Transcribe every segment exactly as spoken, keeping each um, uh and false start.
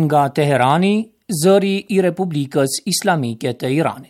Nga Teherani, zëri i Republikës Islamike të Iranit.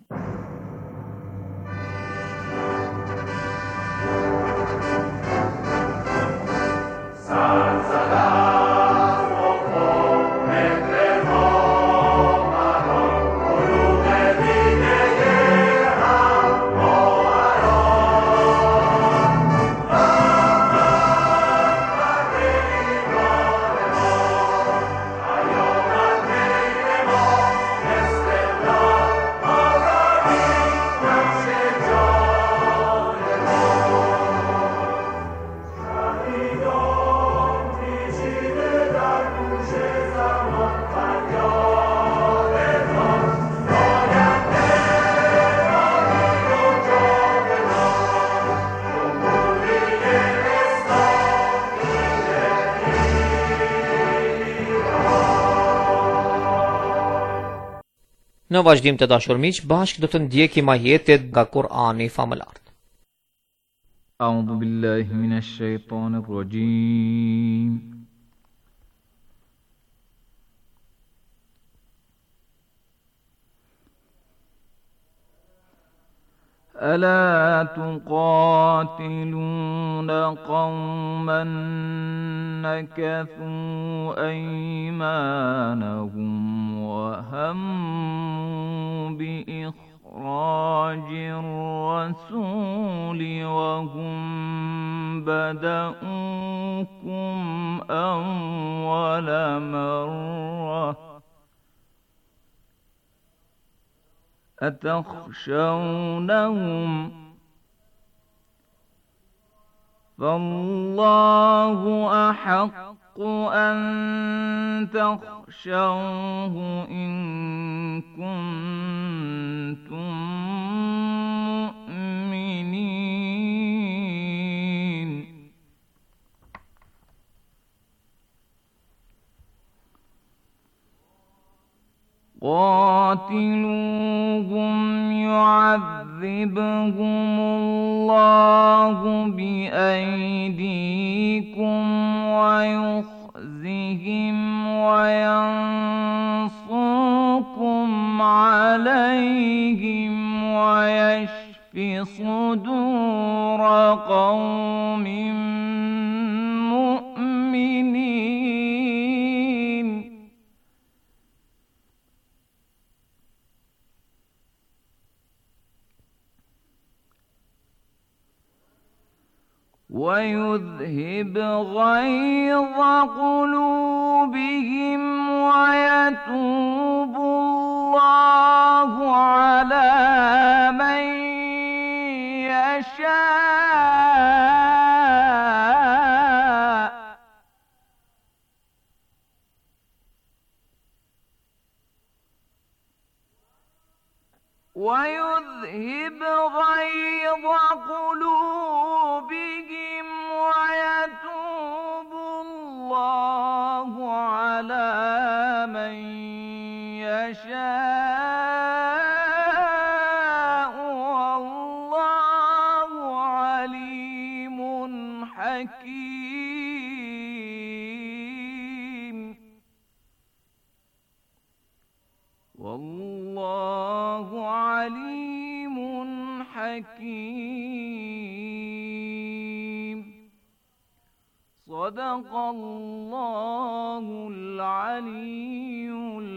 Në vazhdim të dashur miq, bashkë do të ndjekim ajetet nga Kur'ani famëlar. A'udhu billahi minash shaitanir rajim. ألا تقاتلون قوما نكثوا أيمانهم وهموا بإخراج الرسول وهم بدؤوكم أول مرة أتخشونهم فالله أحق أن تخشوه إن كنتم مؤمنين قاتلوهم يعذبهم الله بأيديكم ويخزهم وينصركم عليهم ويشف صدور قوم مؤمنين ويذهب غيظ قلوبهم ويتوب الله على من يشاء ويذهب غيظ قلوبهم ويتوب الله على من يشاء والله عليم حكيم والله عليم حكيم صدق الله العلي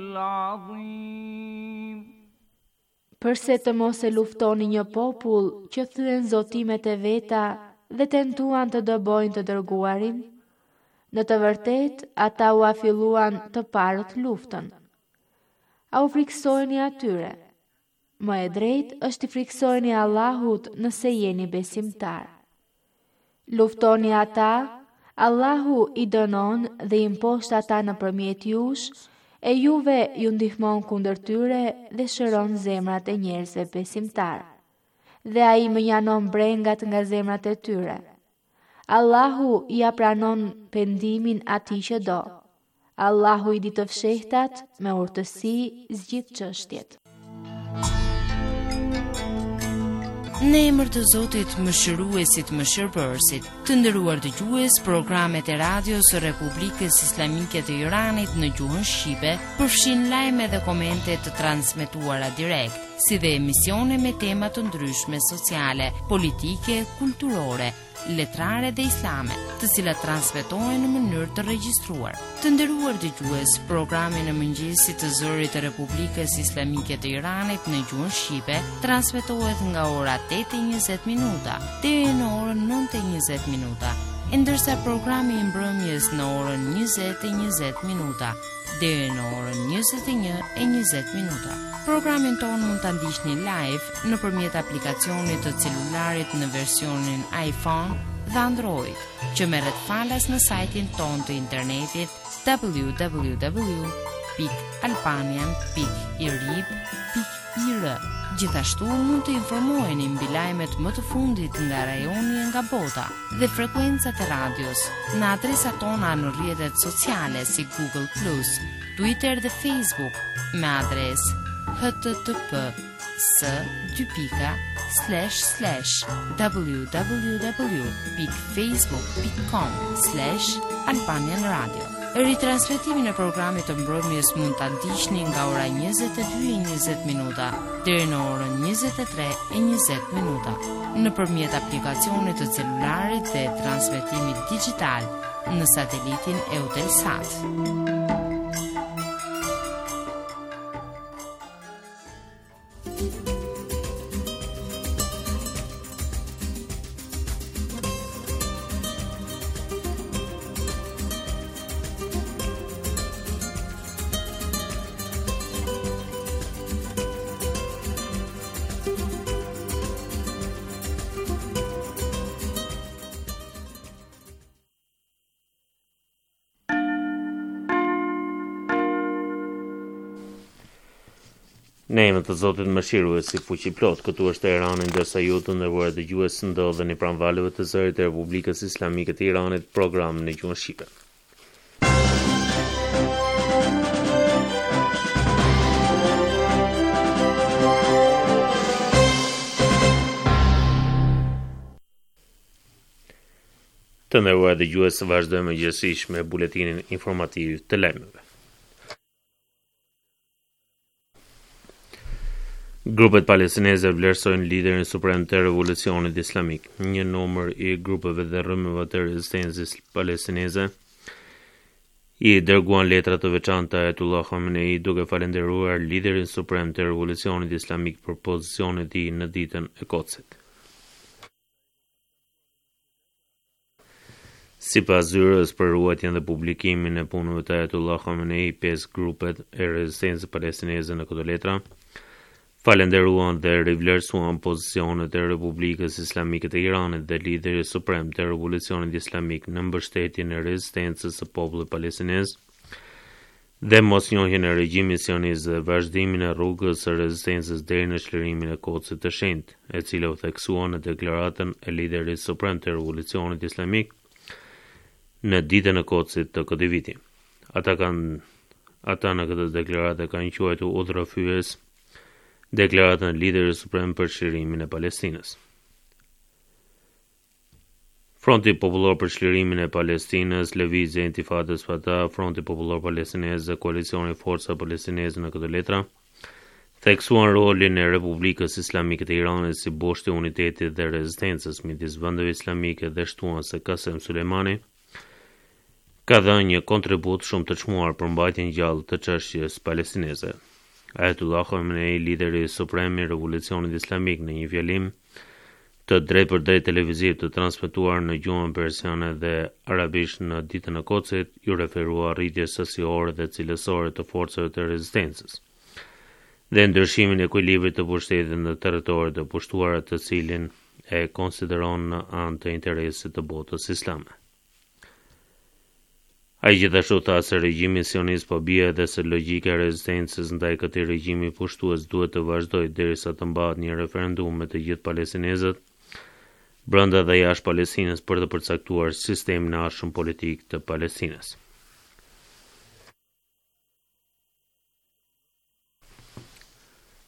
العظيم. Përse të mos e luftoni një popull që thyen zotimet e veta dhe tentuan të dëbojnë të dërguarin? Në të vërtet, ata u afilluan të parët luftën. A u friksojni atyre? Më e drejt është i friksojni Allahut nëse jeni besimtar. Luftoni ata, Allahu i dënon dhe i mposht ata nëpërmjet jush, e juve ju ndihmon kundër tyre dhe shëron zemrat e njerëzve besimtar. Dhe ai më janon brengat nga zemrat e tyre. Allahu ja pranon pendimin atij që do. Allahu i di të fshehtat me urtësi zgjidh çështjet. Në emër të Zotit Mëshiruesit Mëshirbërësit, të nderuar dëgjues, programet e radios së Republikës Islamike të Iranit në gjuhën shqipe përfshin lajme dhe komente të transmetuara direkt, si dhe emisione me tema të ndryshme sociale, politike, kulturore, letrare dhe islame, të cilat transmetohen në mënyrë të regjistruar. Të nderuar dëgjues, programi në mëngjesit të zërit të Republikës Islamike të Iranit në gjuhën shqipe transmetohet nga ora tetë e njëzet minuta deri në orën nëntë e njëzet minuta, ndërsa programi i mbrëmjes në orën njëzet e njëzet minuta deri në orën njëzet e një e njëzet minuta. Programin tonë mund të ndiqni live nëpërmjet aplikacionit të celularit në versionin iPhone dhe Android, që merret falas në sajtin tonë të internetit w w w pikë albanian pikë i r i b pikë i r. Gjithashtu mund të informoheni mbi lajmet më të fundit nga rajoni e nga bota dhe frekuencat e radios në adresat tona në rrjetet sociale si Google plus, Twitter dhe Facebook me adresë h t t p s dy pika slash slash w w w pikë facebook pikë com slash albanian radio. Ritransmetimin e programit të mbrëmjes mund ta ndiqni nga ora njëzet e dy e njëzet minuta deri në orën njëzet e tre e njëzet minuta nëpërmjet aplikacionit të celularit dhe transmetimit digjital në satelitin Eutelsat. Në emër të Zotit Mëshiruesit Fuqiplot, këtu është Irani, ndërsa ju të nderuar dëgjues ndodheni pranë valëve të zërit të Republikës Islamike të Iranit, program në gjuhën shqipe. Të nderuar dëgjues, vazhdojmë gjithsesi me buletinin informativ të lajmeve. Grupet palestineze vlerësojnë liderin suprem të revolucionit islamik. Një numër i grupeve dhe rrymëve të rezistencës palestineze i dërguan letra të veçanta Ayatollah Khamenei duke falendëruar liderin suprem të revolucionit islamik për pozicionin e tij në ditën e Kotsit. Sipas zyrës për ruajtjen dhe publikimin e punëve të Ayatollah Khamenei, pesë grupet e rezistencës palestineze në këto letra falenderuan dhe rivlerësuan pozicionet e Republikës Islamike të Iranit dhe lideri suprem të revolucionit islamik në mbështetjen e rezistencës së popullit palestinez dhe mosnjohjen e regjimit sionist dhe vazhdimin e rrugës së rezistencës deri në çlirimin e Kotsit të shenjtë, e cila u theksua në deklaratën e liderit suprem të revolucionit islamik në ditën e Kotsit të këtij viti. Ata kanë ata në këtë deklaratë kanë quajtur udhërrëfyes deklaratën e liderit suprem për çlirimin e Palestinës. Fronti Popullor për çlirimin e Palestinës, Lëvizja e Intifadës Fatah, Fronti Popullor Palestinez dhe Koalicioni Forca Palestineze në këtë letra theksuan rolin e Republikës Islamike të Iranit si boshti i unitetit dhe rezistencës midis vendeve islamike dhe shtuan se Qasem Sulejmani ka dhënë një kontribut shumë të çmuar për mbajtjen gjallë të çështjes palestineze. Ayatollah Khamenei, lideri suprem i revolucionit islamik, në një fjalim të drejt për drejt televiziv të transmetuar në gjuhën persiane dhe arabisht në ditën e Kotsit, ju referua rritjes sasiore dhe cilësore të forcave të rezistencës dhe ndryshimin e ekuilibrit të pushtetit në territoret të pushtuara, të cilin e konsideron në anë të interesit të botës islame. Ai gjithashtu tha se regjimi sionist po bie edhe se logjika e rezistencës ndaj këtij regjimi pushtues duhet të vazhdojë derisa të mbahet një referendum me të gjithë palestinezët brenda dhe jashtë Palestinës për të përcaktuar sistemin e arshëm politik të Palestinës.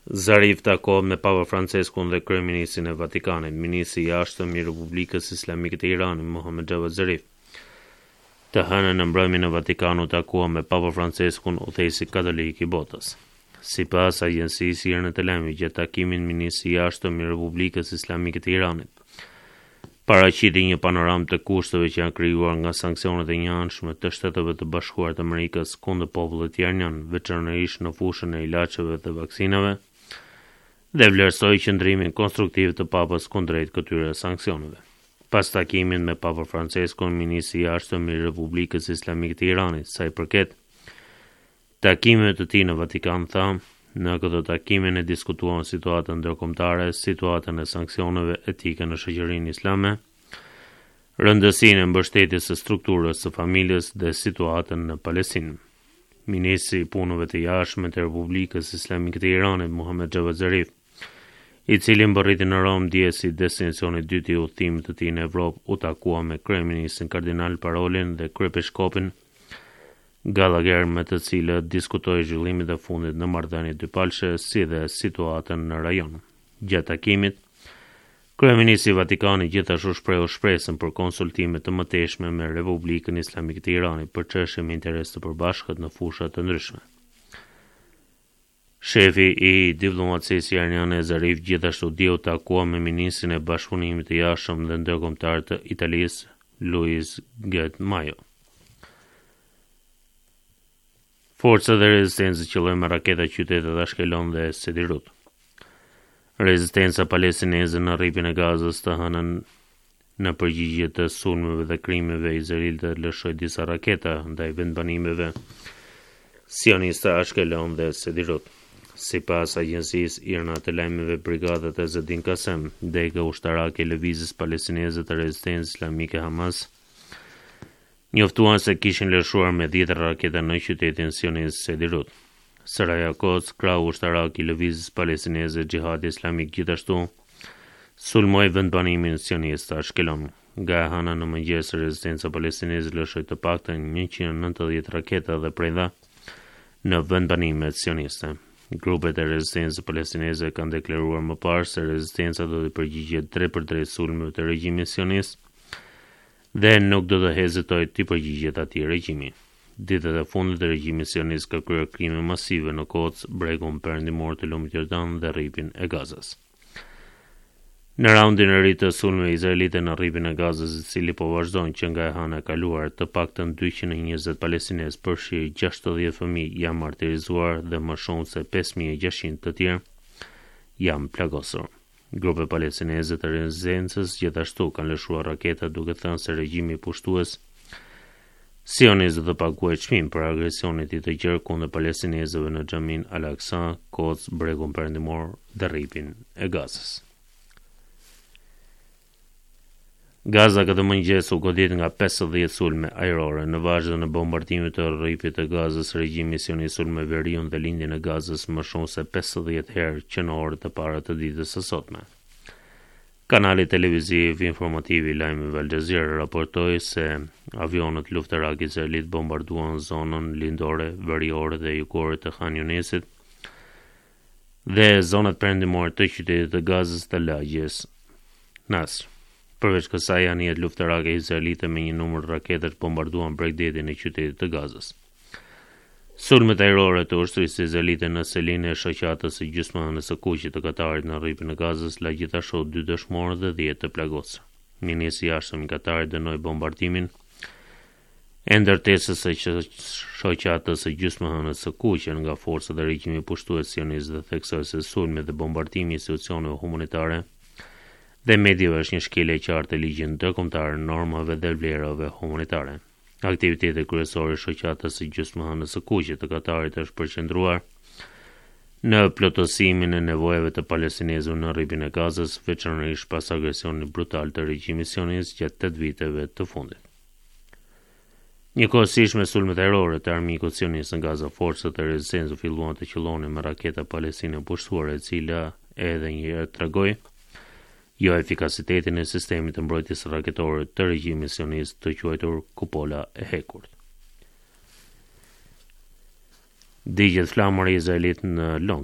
Zarif takohet me Papa Franceskun dhe kryeministrin e Vatikanit. Ministri i jashtëm i Republikës Islamike të Iranit, Mohammed Javad Zarif, të hënën në mbrëmjen e Vatikanut takua me Papa Franceskun, udhëheqësi katolik i botës. Sipas agjencisë Irne të Lajmeve, gjatë takimin ministri i jashtëm i Republikës Islamike të Iranit paraqiti një panoramë të kushteve që janë krijuar nga sanksionet e njëanshme të Shteteve të Bashkuara të Amerikës kundër popullit iranian, veçanërisht në fushën e ilaçeve dhe vaksinave, dhe vlerësoi qëndrimin konstruktiv të Papës kundrejt këtyre sanksioneve. Pas takimin me Papa Franceskun, ministri i jashtëm i Republikës Islamike të Iranit, sa i përket takimeve të tij në Vatikan, tha: "Në këtë takimin e diskutuan situatën ndërkombëtare, situatën e sanksioneve, etike në shoqërinë islame, rëndësinë e mbështetjes së strukturës së familjes dhe situatën në Palestinë." Ministri i punëve të jashtme të Republikës Islamike të Iranit, Mohammed Javad Zarif, i cili mbërriti në Rom dje si destinacioni i dytë i udhëtimit të tij në Evropë, u takua me kryeministrin kardinal Parolin dhe kryepiskopin Gallagher, me të cilët diskutoi zhvillimet e fundit në marrëdhëniet dypalëshe si dhe situatën në rajon. Gjatë takimit, kryeministri i Vatikanit gjithashtu shprehu shpresën për konsultime të mëtejshme me Republikën Islamike të Iranit për çështje me interes të përbashkët në fusha të ndryshme. Shefi i diplomacisë iraniane Zarif gjithashtu dje u takua me ministrin e bashkëpunimit të jashtëm dhe ndërkombëtar të Italisë, Luis Get Maio. Forcat e rezistencës qëllojnë me raketa qytetet Ashkelon dhe Sedirut. Rezistenca palestineze në rripin e Gazës të hënën në përgjigje të sulmeve dhe krimeve izraelite lëshoi disa raketa ndaj vendbanimeve sioniste Ashkelon dhe Sedirut. Sipas agjencisë Irne të Lajmeve, brigadat e Zedin Kasem, dega ushtarake e lëvizjes palestineze të rezistencës islamike Hamas, njoftuan se kishin lëshuar me dhjetë raketa në qytetin sionist Sedirut. Saraja Quds, krau ushtarak i lëvizjes palestineze Xhihadi Islamik, gjithashtu sulmoi vendbanimin sionist Ashkelon. Nga e hëna në mëngjes, rezistenca palestineze lëshoi të paktën njëqind e nëntëdhjetë raketa dhe preda në vendbanimet sioniste. Grupet e rezistencës palestineze kanë deklaruar më parë se rezistenca do të përgjigjet drejt për drejt sulmeve të regjimit sionist dhe nuk do të hezitojë të përgjigjet atij regjimi. Ditët e fundit, regjimi sionist ka kryer krime masive në Quds, bregun perëndimor të lumit Jordan dhe rripin e Gazës. Në raundin e ri të sulmeve izraelite në rripin e Gazës, i cili po vazhdon që nga e hëna e kaluar, të paktën dyqind e njëzet palestinezë, përfshirë gjashtëdhjetë fëmijë, janë martirizuar dhe më shumë se pesë mijë e gjashtëqind të tjerë janë plagosur. Grupe palestineze të rezistencës gjithashtu kanë lëshuar raketa, duke thënë se regjimi pushtues sionist do të paguajë çmim për agresionit i të gjerë kundër palestinezëve në xhamin Al-Aqsa, Quds, bregun perëndimor dhe rripin e Gazës. Gaza këtë mëngjes u godit nga pesëdhjetë sulme ajrore. Në vazhdim të bombardimit të rripit të Gazës, regjimi sionist sulmoi veriun dhe lindjen e Gazës më shumë se pesëdhjetë herë që në orët e para të ditës së sotme. Kanali televiziv informativ i lajmeve Al Jazeera raportoi se avionët luftarak izraelit bombarduan zonën lindore, veriore dhe jugore të Khan Yunesit dhe zonat perëndimore të qytetit të Gazës të lagjes Nasr. Përveç kësaj, anijet luftarake izraelite me një numër raketesh bombarduan bregdetin e qytetit të Gazës. Sulmet ajrore të ushtrisë izraelite në selinë e shoqatës së gjysmëanës së kuqit të Katarit në rripin e Gazës la gjithashtu dy dëshmorë dhe dhjetë të plagosur. Ministri i jashtëm i Katarit dënoi bombardimin e ndërtesës së shoqatës së gjysmëanës së kuqe nga forcat e regjimit pushtues sionist dhe theksoi se sulmi dhe bombardimi i institucioneve humanitare dhe mediave është një shkelje e qartë e ligjit ndërkombëtar, normave dhe vlerave humanitare. Aktiviteti kryesor i shoqatës së gjysmëanës së kuqe të Katarit është përqendruar në plotësimin e nevojave të palestinezëve në rripin e Gazës, veçanërisht pas agresionit brutal të regjimit sionist gjatë tetë viteve të fundit. Njëkohësisht me sulmet ajrore të armikut sionist në Gaza, forcat e rezistencës filluan të qellonin me raketa palestine pushtuare, e cila edhe një herë tregoi jo efikasitetin e sistemit të mbrojtjes raketore të regjimit sionist të quajtur kupola e hekur. Digjet flamur e Izraelit në Londër.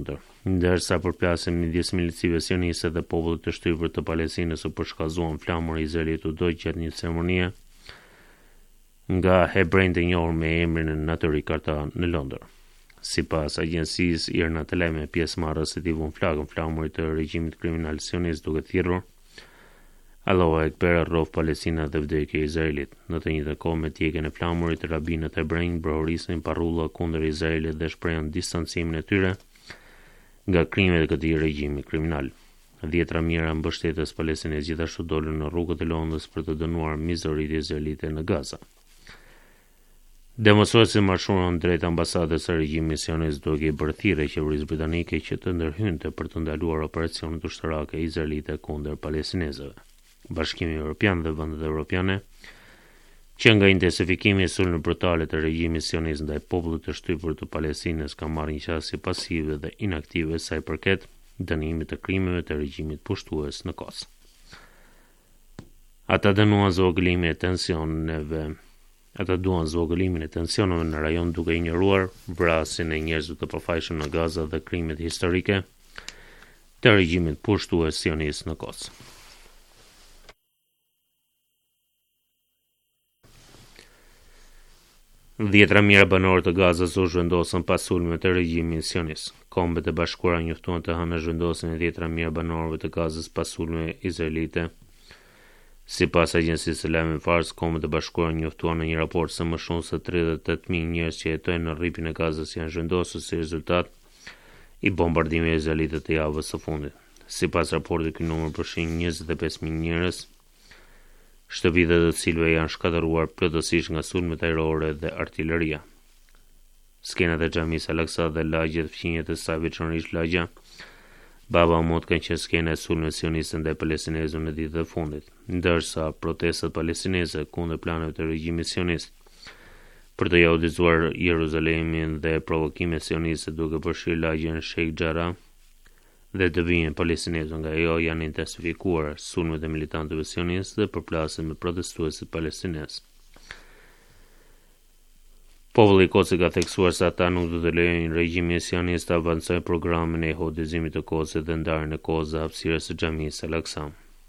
ndërsa përplasjen midis milicëve sioniste dhe popullit të shtypur të Palestinës u përshkazuan flamur Izraelit u doj gjatë një ceremonie nga hebrejt e njohur me emrin e Naturi Karta në Londër. Sipas agjencisë Irna të Lajme, pjesëmarrësit i vun flakën flamurit të regjimit kriminal sionist duke thirrur Allahu Ekber, rrof Palestina dhe vdekje Izraelit. Në të njëjtën kohë me tjekjen e flamurit, rabinët hebrejnë brohorisin parulla kundër Izraelit dhe shprehan distancimin e tyre nga krimet e këtij regjimi kriminal. Dhjetra mijëra mbështetës palestinez gjithashtu dolën në rrugët e Londrës për të dënuar mizoritë izraelite në Gaza. Demonstruesit marshuan drejt ambasadës së regjimit sionist duke i bërë thirrje qeverisë britanike që të ndërhynte për të ndaluar operacionet ushtarake izraelite kundër palestinezëve. Bashkimi Evropian dhe vendet evropiane që nga intensifikimi i sulmeve brutale të regjimit sionist ndaj popullit të shtypur të Palestinës ka marrë një qasje pasive dhe inaktive sa i përket dënimit të krimeve të regjimit pushtues në Kos. Ata dënuan zvogëlimin e tensioneve Ata duan zvogëlimin e tensioneve në rajon duke injoruar vrasjen e njerëzve të pafajshëm në Gaza dhe krimet historike të regjimit pushtues sionist në Kos. Dhjetra mijëra banorë të Gazas u zhvendosën pas sulmeve të regjimit sionist. Kombet e Bashkuara njoftuan të hanë zhvendosjen e dhjetra mijëra banorëve të Gazas pas sulmeve izraelite. Sipas agjencisë së lajmeve Fars, Kombet e Bashkuara njoftuan në një raport se më shumë se tridhjetë e tetë mijë njerëz që jetojnë në rripin e Gazas janë zhvendosur si rezultat i bombardimeve izraelite të javës së fundit. Sipas raportit, ky numër përfshin njëzet e pesë mijë njerëz, shtëpitë të cilëve janë shkatëruar plotësisht nga sulmet ajrore dhe artilleria. Skenat e xhamisë Al-Aqsa dhe lagjet fqinjet e saj, veçanërisht lagja Baba Umut, kanë qenë skena e sulmeve sioniste ndaj palestinezëve në ditët e fundit, ndërsa protestat palestineze kundër planeve të regjimit sionist për të jaudizuar Jeruzalemin dhe provokimet sioniste duke përfshirë lagjen Sheikh Jarrah dhe dëbimin palestinez nga ajo janë intensifikuar sulmet e militantëve sionistë dhe përplasjet me protestuesit palestinez. Populli i Kosit ka theksuar se ata nuk do të lejojnë regjimin sionist të avancojë programin e hodizimit të Kosit dhe ndarjen e Kosit dhe hapësirës së xhamisë Al-Aqsa.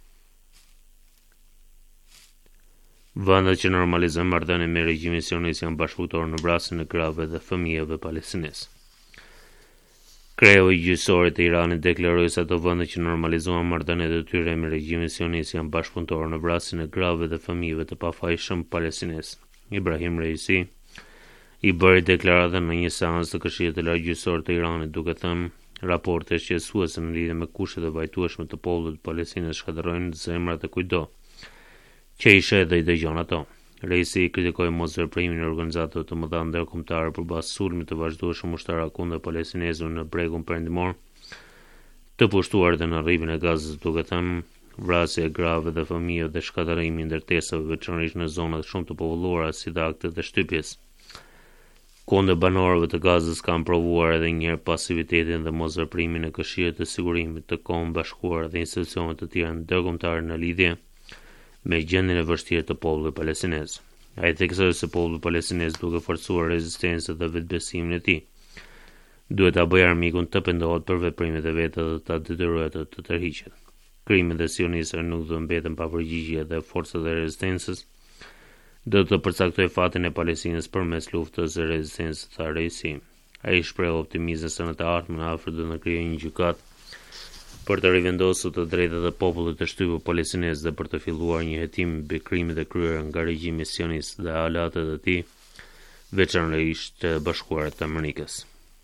Vendet që normalizojnë marrëdhënien me regjimin sionist janë bashkëpunëtorë në vrasjen e grave dhe fëmijëve palestinez. Kreu i gjyqësorit të Iranit deklaroi se ato vende që normalizuan marrëdhëniet e tyre me regjimin sionist janë bashkëpunëtorë në vrasjen e grave dhe fëmijëve të pafajshëm palestinez. Ibrahim Reisi i bëri deklaratën në një seancë të Këshillit të Lartë Gjyqësor të Iranit duke thënë raporte shqetësuese në lidhje me kushtet e vajtueshme të popullit të Palestinës shkatërrojnë zemrat e kujdo që i sheh dhe i dëgjon ato. Reisi kritikoi mosveprimin e organizatave të mëdha ndërkombëtare përballë sulmit të vazhdueshëm ushtarak kundër palestinezëve në bregun perëndimor të pushtuar dhe në rripin e Gazës duke thënë vrasje e grave dhe fëmijëve dhe shkatërrimi i ndërtesave veçanërisht në zonat shumë të populluara si dhe aktet e shtypjes kundër banorëve të Gazës kanë provuar edhe një herë pasivitetin dhe mosveprimin e Këshillit të Sigurimit të Kombeve Bashkuara dhe institucioneve të tjera ndërkombëtare në lidhje me gjendjen e vështirë të popullit palestinez. Ai theksoi se populli palestinez duke forcuar rezistencën dhe vetbesimin e tij, duhet ta bëjë armikun të pendohet për veprimet e veta dhe ta detyrojë të të tërhiqet. Krimet e sionistëve nuk do të mbeten pa përgjigje dhe forcat e rezistencës do të përcaktoj fatin e Palestinës përmes luftës së rezistencës, tha Reisi. Ai shpreh optimizmin se në të ardhmen afër do të krijojë një gjykatë për të rivendosur të drejtat e popullit të shtypur palestinez dhe për të filluar një hetim mbi krimet e kryera nga regjimi sionist dhe aleatët e tij, veçanërisht të Bashkuarat të Amerikës.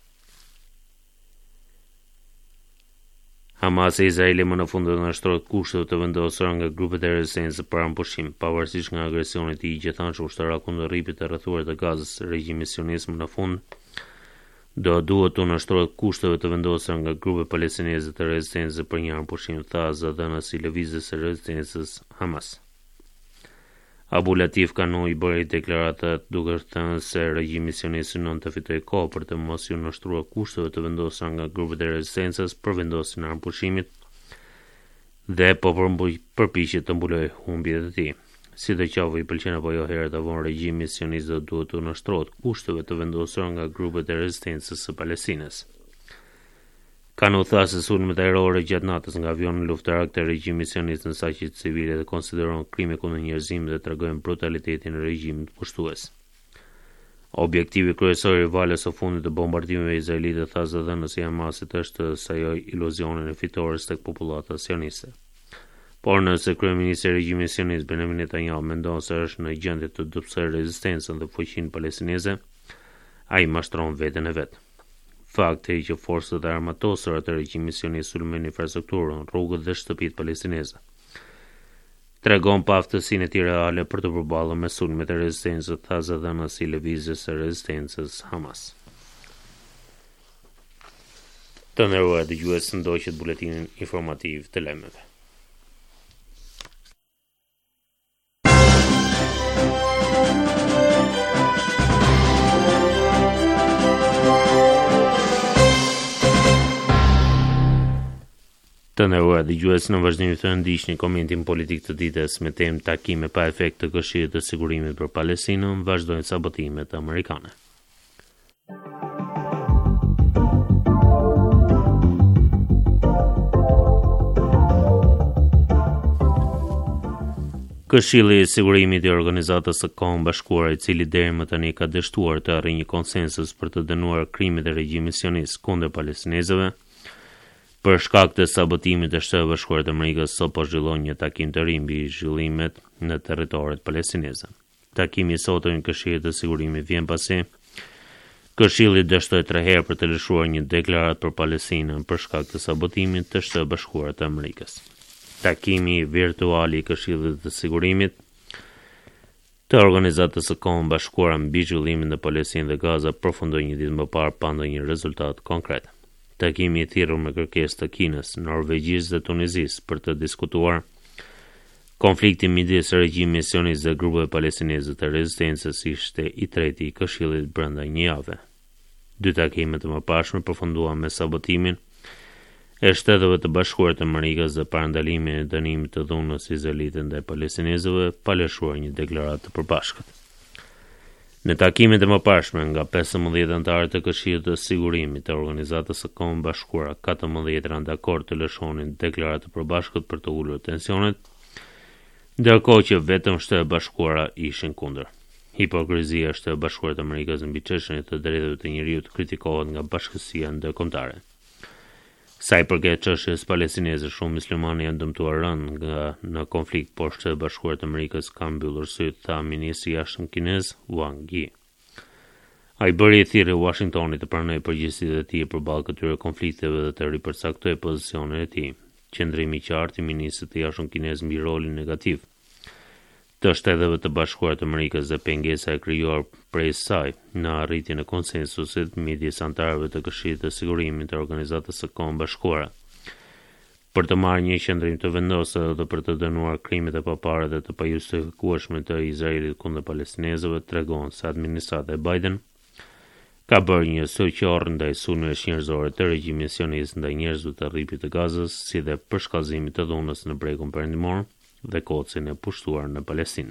Hamas e Izraeli më në fund do të nashtrohet kushtet të vendosura nga grupet e rezistencës për ampushim, pavarësisht nga agresionit i gjithanshëm ushtarak kundër rripit të rrethuar të Gazës. Regjimi sionist më në fund do duhet të nashtrohet kushteve të vendosura nga grupet palestineze të rezistencës për një ampushim, tha zëdhënës i lëvizjes së rezistencës Hamas. Abu Latif Kanu i bëri deklaratë duke thënë se regjimi sionist synon të fitojë kohë për të mos iu nashtruar kushteve të vendosura nga grupet e rezistencës për vendosjen e ampushimit dhe po përpiqet të mbulojë humbjet e tij. Sidoqoftë i pëlqen apo jo herët avon regjimi sionist do duhet të nashtrohet kushteve të vendosura nga grupet e rezistencës së Palestinës. Kanë u thasë se sulmet ajrore gjatë natës nga avionin luftarak të regjimit sionist në saqet civile dhe konsideron krime kundër njerëzimit dhe tregojnë brutalitetin e regjimit pushtues. Objektivi kryesor i valës së fundit të bombardimeve izraelite thas dhe dhënës i Hamasit është të sajoj iluzionin e fitores tek popullata sioniste. Por nëse kryeministri i regjimit sionist Benjamin Netanyahu mendon se është në gjendje të dobësojë rezistencën dhe fuqinë palestineze, ai mashtron veten e vet. Fakti që forcat armatosura të regjimit sionist sulmojnë infrastrukturën, rrugët dhe shtëpitë palestineze tregon pa aftësinë e tij reale për të përballur me sulmet e rezistencës, thas dhënës i lëvizjes së rezistencës Hamas. Të nderuar dëgjues, ndoqët buletinin informativ të lajmeve. Të nderuar dëgjues, në vazhdim të ndiqni komentin politik të ditës me temë takime pa efekt të Këshillit të Sigurimit për Palestinën, vazhdojnë sabotimet amerikane. Këshilli i Sigurimit i Organizatës së Kombeve Bashkuara, i cili deri më tani ka dështuar të arrijë një konsensus për të dënuar krimet e regjimit sionist kundër palestinezëve, për shkak të sabotimit të Shtetit Bashkuar të Amerikës, sot po zhvillon një takim të ri mbi zhvillimet në territoret palestineze. Takimi i sotëm i Këshillit të Sigurimit vjen pasi Këshilli dështoi tre herë për të lëshuar një deklaratë për Palestinën për shkak të sabotimit të Shtetit Bashkuar të Amerikës. Takimi virtual i Këshillit të Sigurimit të Organizatës së Kombeve Bashkuara mbi zhvillimin në Palestinë dhe Gaza përfundoi një ditë më parë pa ndonjë rezultat konkret. Takimi i thirrur me kërkesë të Kinës, Norvegjisë dhe Tunizisë për të diskutuar konfliktin midis regjimit sionist dhe grupeve palestineze të rezistencës ishte i treti i Këshillit brenda një jave. Dy takimet e mëparshme përfunduan me sabotimin e Shteteve të Bashkuara të Amerikës dhe parandalimin e dënimit të dhunës izraelite ndaj palestinezëve pa lëshuar një deklaratë të përbashkët. Në takimet e mëparshme nga pesëmbëdhjetë anëtarët e Këshillit të Sigurimit të Organizatës së Kombeve Bashkuara, katërmbëdhjetë ranë dakord të lëshonin deklaratë të përbashkët për të ulur tensionet, ndërkohë që vetëm Shtetet Bashkuara ishin kundër. Hipokrizia e Shtetit Bashkuar të Amerikës mbi çështjen e të drejtave të njerëzit kritikohet nga bashkësia ndërkombëtare. Sa i përket çështjes palestineze, shumë muslimanë janë dëmtuar rënd nga në konflikt, por Shtetet Bashkuara të Amerikës kanë mbyllur syt, tha ministri i jashtëm kinez Wang Yi. Ai bëri thirrje Washingtonit të pranojë përgjegjësitë e tij përballë këtyre konflikteve dhe të ripërcaktojë pozicionin e tij. Qëndrimi i qartë i ministrit të jashtëm kinez mbi rolin negativ të Shteteve të Bashkuara të Amerikës dhe pengesa e krijuar prej saj në arritjen e konsensusit midis anëtarëve të Këshillit të Sigurimit të Organizatës së Kombeve Bashkuara për të marrë një qendrim të vendosur dhe për të dënuar krimet e papare dhe të pajustifikueshme të Izraelit kundër palestinezëve, tregon se administrata e Biden ka bërë një sërqorr ndaj sulmeve njerëzore të regjimit sionist ndaj njerëzve të rripit të Gazës, si dhe përshkallëzimit të dhunës në Brekun Perëndimor dhe kocin e pushtuar në Palestinë.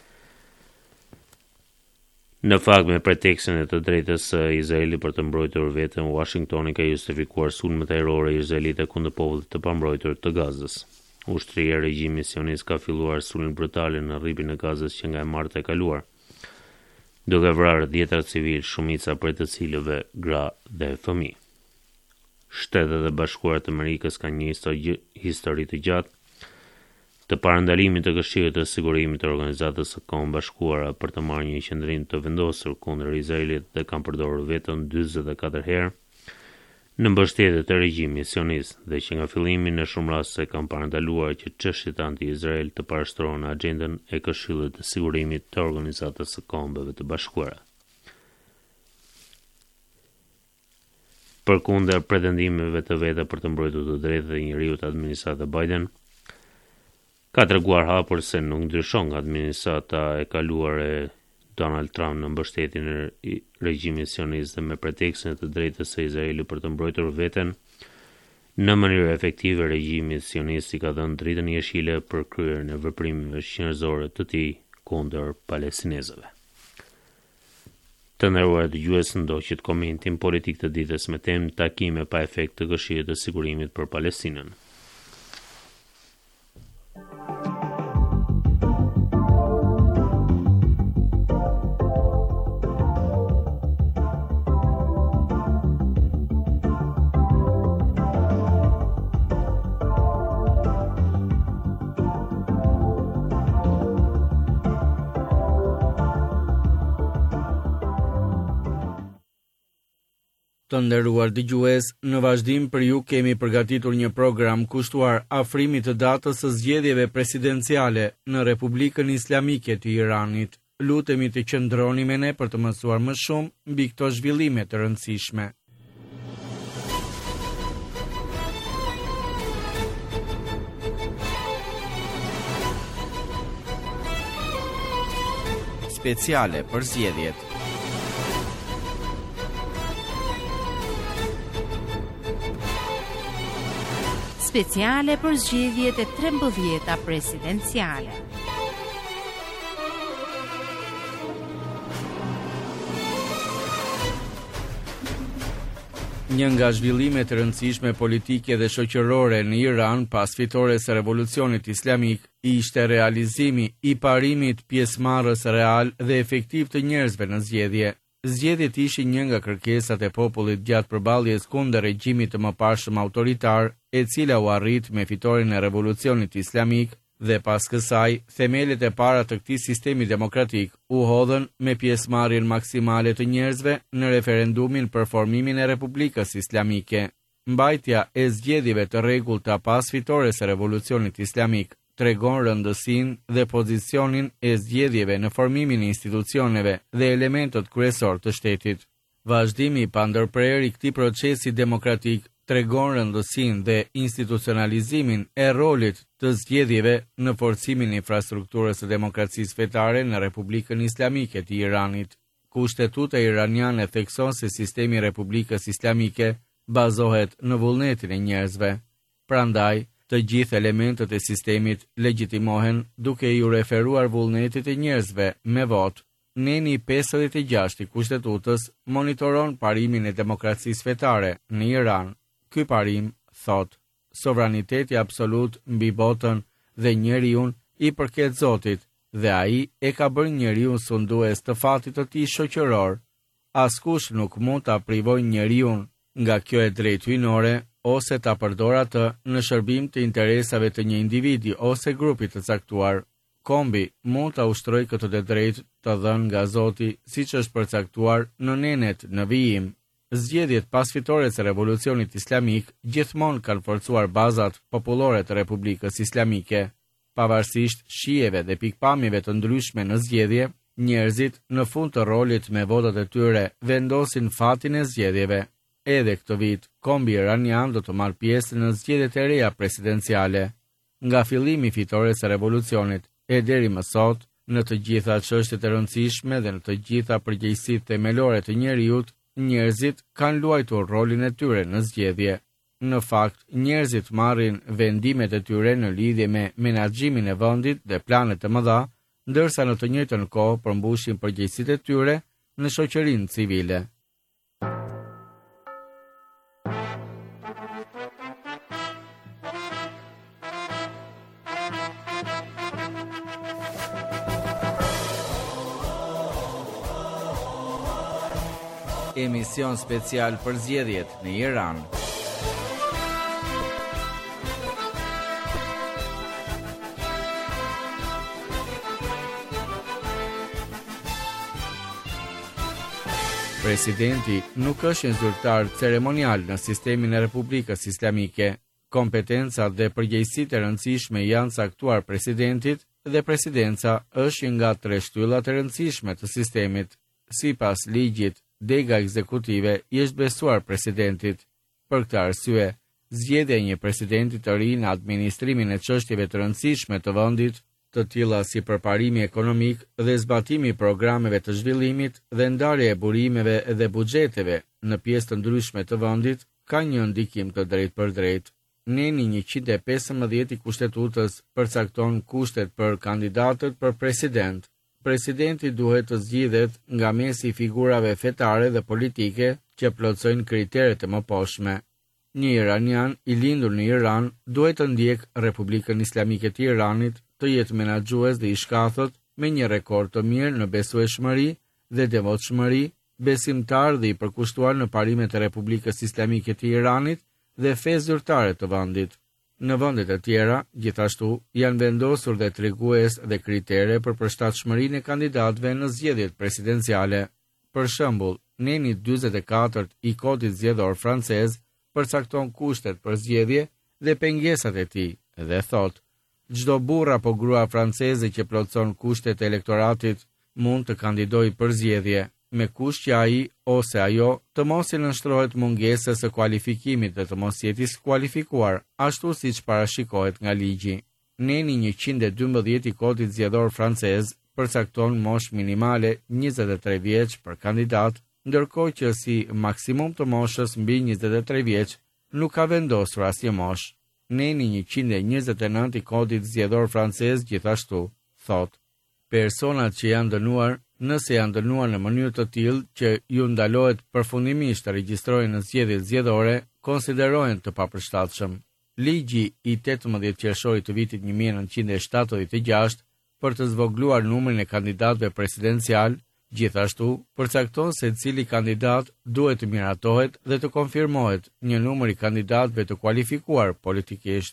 Në fakt, me pretekstin e të drejtës së Izraelit për të mbrojtur veten, Washingtoni ka justifikuar sulmet ajrore izraelite kundër popullit të pambrojtur të Gazës. Ushtria e regjimit sionist ka filluar sulmin brutale në rripin e Gazës që nga e martë e kaluar, duke vrarë dhjetra civil, shumica prej të cilëve gra dhe fëmijë. Shtetet e Bashkuara të Amerikës kanë një histori, histori të gjatë të parandalimit të Këshillit të Sigurimit të Organizatës së Kombeve Bashkuara për të marrë një qendrim të vendosur kundër Izraelit dhe kanë përdorur vetëm dyzet e katër herë në mbështetje të regjimit sionist dhe që nga fillimi në shumë raste kanë parandaluar që çështjet anti-Izrael të parashtrohen në agjendën e Këshillit të Sigurimit të Organizatës së Kombeve të Bashkuara. Përkundër pretendimeve të veta për të mbrojtur të drejtat e njerëzit, administrata Biden ka treguar hapur se nuk ndryshon nga administrata e kaluar e Donald Trump në mbështetjen e regjimit sionist dhe me pretekstin e të drejtës së Izraelit për të mbrojtur veten, në mënyrë efektive regjimi sionist i ka dhënë dritën jeshile për kryerjen e veprimeve njerëzore të tij kundër palestinezëve. Të nderuar dëgjues, ndoqët komentin politik të ditës me temë takime pa efekt të Këshillit të Sigurimit për Palestinën. Të nderuar dëgjues, në vazhdim për ju kemi përgatitur një program kushtuar afrimit të datës së zgjedhjeve presidenciale në Republikën Islamike të Iranit. Lutemi të qëndroni me ne për të mësuar më shumë mbi këto zhvillime të rëndësishme. Speciale për zgjedhjet. Speciale për zgjedhjet e trembëdhjeta presidenciale. Një nga zhvillimet e rëndësishme politike dhe shoqërore në Iran pas fitores së revolucionit islamik ishte realizimi i parimit pjesëmarrës real dhe efektiv të njerëzve në zgjedhje. Zgjedhjet ishin një nga kërkesat e popullit gjatë përballjes kundër regjimit të mëparshëm autoritar, e cila u arrit me fitoren e revolucionit islamik dhe pas kësaj, themelet e para të këtij sistemi demokratik u hodhën me pjesëmarrjen maksimale të njerëzve në referendumin për formimin e Republikës Islamike. Mbajtja e zgjedhjeve të rregullta pas fitores së revolucionit islamik tregon rëndësinë dhe pozicionin e zgjedhjeve në formimin e institucioneve dhe elementët kryesor të shtetit. Vazhdimi pa ndërprerje i këtij procesi demokratik tregon rëndësinë dhe institucionalizimin e rolit të zgjedhjeve në forcimin e infrastrukturës së demokracisë fetare në Republikën Islamike të Iranit. Kushtetuta iraniane thekson se sistemi i Republikës Islamike bazohet në vullnetin e njerëzve. Prandaj, të gjithë elementët e sistemit legjitimohen duke i referuar vullnetit e njerëzve me votë. Neni pesëdhjetë e gjashtë i kushtetutës monitoron parimin e demokracisë fetare në Iran. Ky parim thot: sovraniteti absolut mbi botën dhe njeriun i përket Zotit, dhe ai e ka bërë njeriun sundues të fatit të tij shoqëror. Askush nuk mund ta privojë njeriun nga kjo e drejtë hyjnore ose ta përdor atë në shërbim të interesave të një individi ose grupi të caktuar. Kombi mund ta ushtrojë këtë të drejtë të dhënë nga Zoti, siç është përcaktuar në nenet në vijim. Zgjedhjet pas fitores së revolucionit islamik gjithmonë kanë forcuar bazat popullore të Republikës Islamike. Pavarësisht shijeve dhe pikpamjeve të ndryshme në zgjedhje, njerëzit në fund të rolit me votat e tyre vendosin fatin e zgjedhjeve. Edhe këtë vit, kombi iranian do të marrë pjesë në zgjedhjet e reja presidenciale. Nga fillimi i fitores së revolucionit e deri më sot, në të gjitha çështjet e rëndësishme dhe në të gjitha përgjegjësitë themelore të njerëzit, njerëzit kanë luajtur rolin e tyre në zgjedhje. Në fakt, njerëzit marrin vendimet e tyre në lidhje me menaxhimin e vendit dhe planet të mëdha, ndërsa në të njëjtën kohë përmbushin përgjegjësitë e tyre në shoqërinë civile. Emision special për zgjedhjet në Iran. Presidenti nuk është një zyrtar ceremonial në sistemin e Republikës Islamike. Kompetencat dhe përgjegjësitë e rëndësishme janë caktuar presidentit dhe presidenca është një nga tre shtyllat e rëndësishme të sistemit. Sipas ligjit, dega ekzekutive i është besuar presidentit. Për këtë arsye, zgjedhja e një presidenti të ri në administrimin e çështjeve të rëndësishme të vendit, të tilla si përparimi ekonomik dhe zbatimi i programeve të zhvillimit dhe ndarja e burimeve dhe buxheteve në pjesë të ndryshme të vendit, ka një ndikim të drejtë për drejtë. Neni njëqind e pesëmbëdhjetë i kushtetutës përcakton kushtet për kandidatët për president. presidenti duhet të zgjidhet nga mesi i figurave fetare dhe politike që plotësojnë kriteret e mëposhme. Një iranian i lindur në Iran duhet të ndjek Republikën Islamike të Iranit, të jetë menaxhues dhe i shkathët me një rekord të mirë në besueshmëri dhe devotshmëri, besimtar dhe i përkushtuar në parimet e Republikës Islamike të Iranit dhe fesë zyrtare të vendit. Në vendet e tjera, gjithashtu, janë vendosur dhe tregues dhe kritere për përshtatshmërinë e kandidatëve në zgjedhjet presidenciale. Për shembull, neni dyzet e katërt i kodit zgjedhor francez përcakton kushtet për zgjedhje dhe pengesat e tij dhe thotë: çdo burr apo grua franceze që plotëson kushtet e elektoratit mund të kandidojë për zgjedhje, me kusht që ai ose ajo të mos i nënshtrohet mungesës së kualifikimit dhe të mos jetë i skualifikuar, ashtu siç parashikohet nga ligji. Neni njëqind e dymbëdhjetë i kodit zgjedhor francez përcakton moshë minimale njëzet e tre vjeç për kandidat, ndërkohë që si maksimum të moshës mbi njëzet e tre vjeç nuk ka vendosur asnjë moshë. Neni njëqind e njëzet e nëntë i kodit zgjedhor francez gjithashtu thotë: personat që janë dënuar, nëse janë dënuar në mënyrë të tillë që ju ndalohet përfundimisht të regjistrohen në zgjedhjet zgjedhore, konsiderohen të papërshtatshëm. Ligji i tetëmbëdhjetë qershorit të vitit një mijë e nëntëqind e shtatëdhjetë e gjashtë për të zvogluar numrin e kandidatëve presidencial, gjithashtu përcakton se cili kandidat duhet të miratohet dhe të konfirmohet një numër i kandidatëve të kualifikuar politikisht.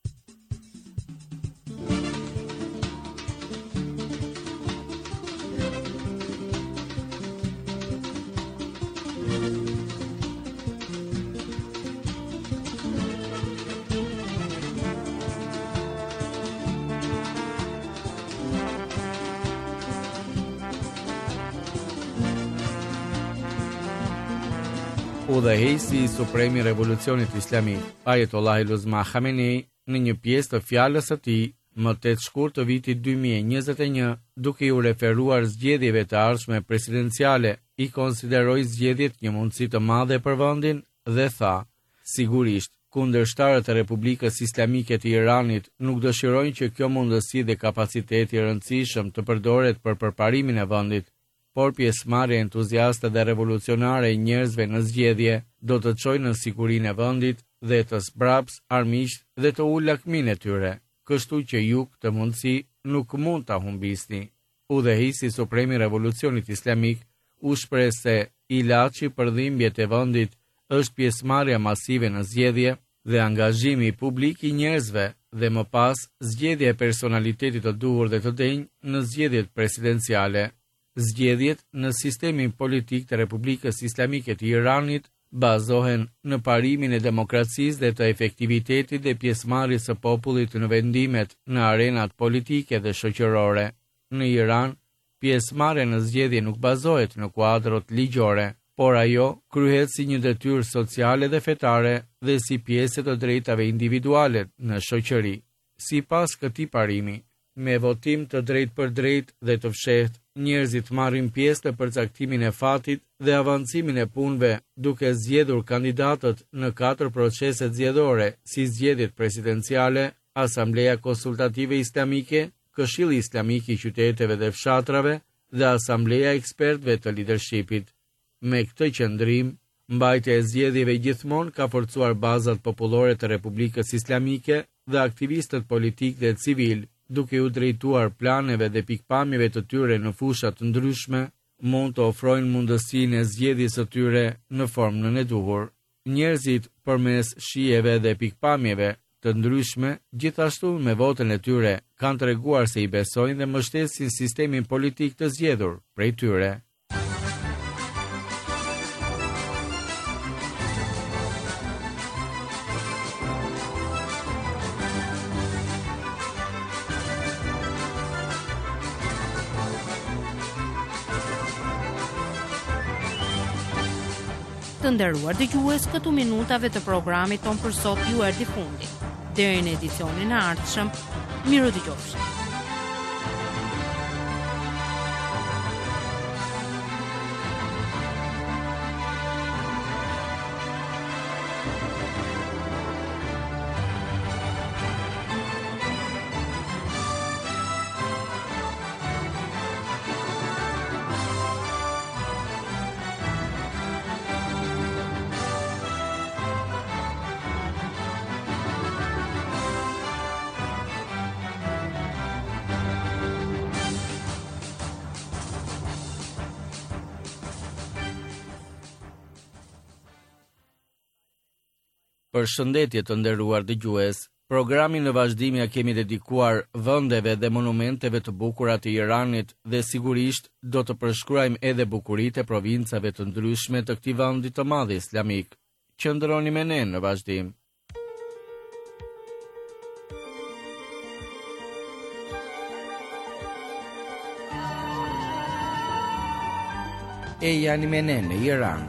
Udhëheqësi i supremi i revolucionit islamik, Ayatollah Luzma Khamenei, në një pjesë të fjalës së tij më tetë shkurt të vitit dy mijë e njëzet e një, duke u referuar zgjedhjeve të ardhshme presidenciale, i konsideroi zgjedhjet një mundësi të madhe për vendin dhe tha: sigurisht, kundërshtarët e Republikës Islamike të Iranit nuk dëshirojnë që kjo mundësi dhe kapaciteti i rëndësishëm të përdoret për përparimin e vendit, por pjesëmarrja entuziaste dhe revolucionare e njerëzve në zgjedhje do të çojë në sigurinë e vendit dhe të zbraps armiqt dhe të ulë lakmin e tyre, kështu që ju këtë mundësi nuk mund ta humbisni. Udhëheqësi suprem i revolucionit islamik u shpreh se ilaçi për dhimbjet e vendit është pjesëmarrja masive në zgjedhje dhe angazhimi publik i njerëzve dhe më pas zgjedhja e personalitetit të duhur dhe të denj në zgjedhjet presidenciale. Zgjedhjet në sistemin politik të Republikës Islamike të Iranit bazohen në parimin e demokracisë dhe të efektivitetit dhe pjesëmarrjes së popullit në vendimet në arenat politike dhe shoqërore. Në Iran, pjesëmarrja në zgjedhje nuk bazohet në kuadrot ligjore, por ajo kryhet si një detyrë sociale dhe fetare dhe si pjesë të drejtave individuale në shoqëri. Sipas këtij parimi, me votim të drejtë për drejtë dhe të fshehtë, njerëzit marrin pjesë në përcaktimin e fatit dhe avancimin e punëve, duke zgjedhur kandidatët në katër procese zgjedhore, si zgjedhjet presidenciale, Asambleja Konsultative Islamike, Këshilli Islamik i qyteteve dhe fshatrave dhe Asambleja e ekspertëve të leadershipit. Me këtë qëndrim, mbajtja e zgjedhjeve gjithmonë ka forcuar bazat popullore të Republikës Islamike dhe aktivistët politik dhe civil, duke u drejtuar planeve dhe pikpamjeve të tyre në fusha të ndryshme, mund të ofrojnë mundësinë e zgjedhjes së tyre në formën e duhur. Njerëzit përmes shijeve dhe pikpamjeve të ndryshme, gjithashtu me votën e tyre, kanë treguar se i besojnë dhe mbështesin sistemin politik të zgjedhur prej tyre. Të nderuar dëgjues, këtu minutave të programit ton për sot ju erdhi fundi. Deri në edicionin e ardhshëm, miru dëgjofshi. Përshëndetje të nderuar dëgjues. Programin në vazhdim ja kemi dedikuar vendeve dhe monumenteve të bukura të Iranit dhe sigurisht do të përshkruajmë edhe bukuritë e provincave të ndryshme të këtij vendi të madh islamik. Qëndroni me ne në vazhdim. E janë me ne në Iran.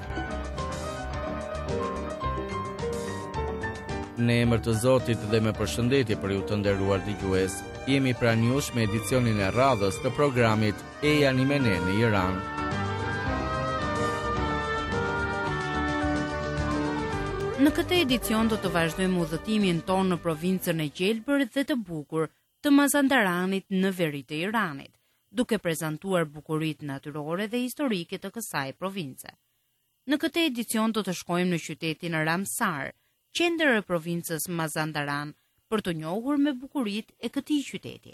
Në emër të Zotit dhe me përshëndetje për ju të nderuar dëgjues, jemi pranë jush me edicionin e radhës të programit E janë me ne në Iran. Në këtë edicion do të vazhdojmë udhëtimin tonë në provincën e gjelbër dhe të bukur të Mazandaranit në veri të Iranit, duke prezantuar bukuritë natyrore dhe historike të kësaj province. Në këtë edicion do të shkojmë në qytetin Ramsar, qendër e provincës Mazandaran, për të njohur me bukuritë e këtij qyteti.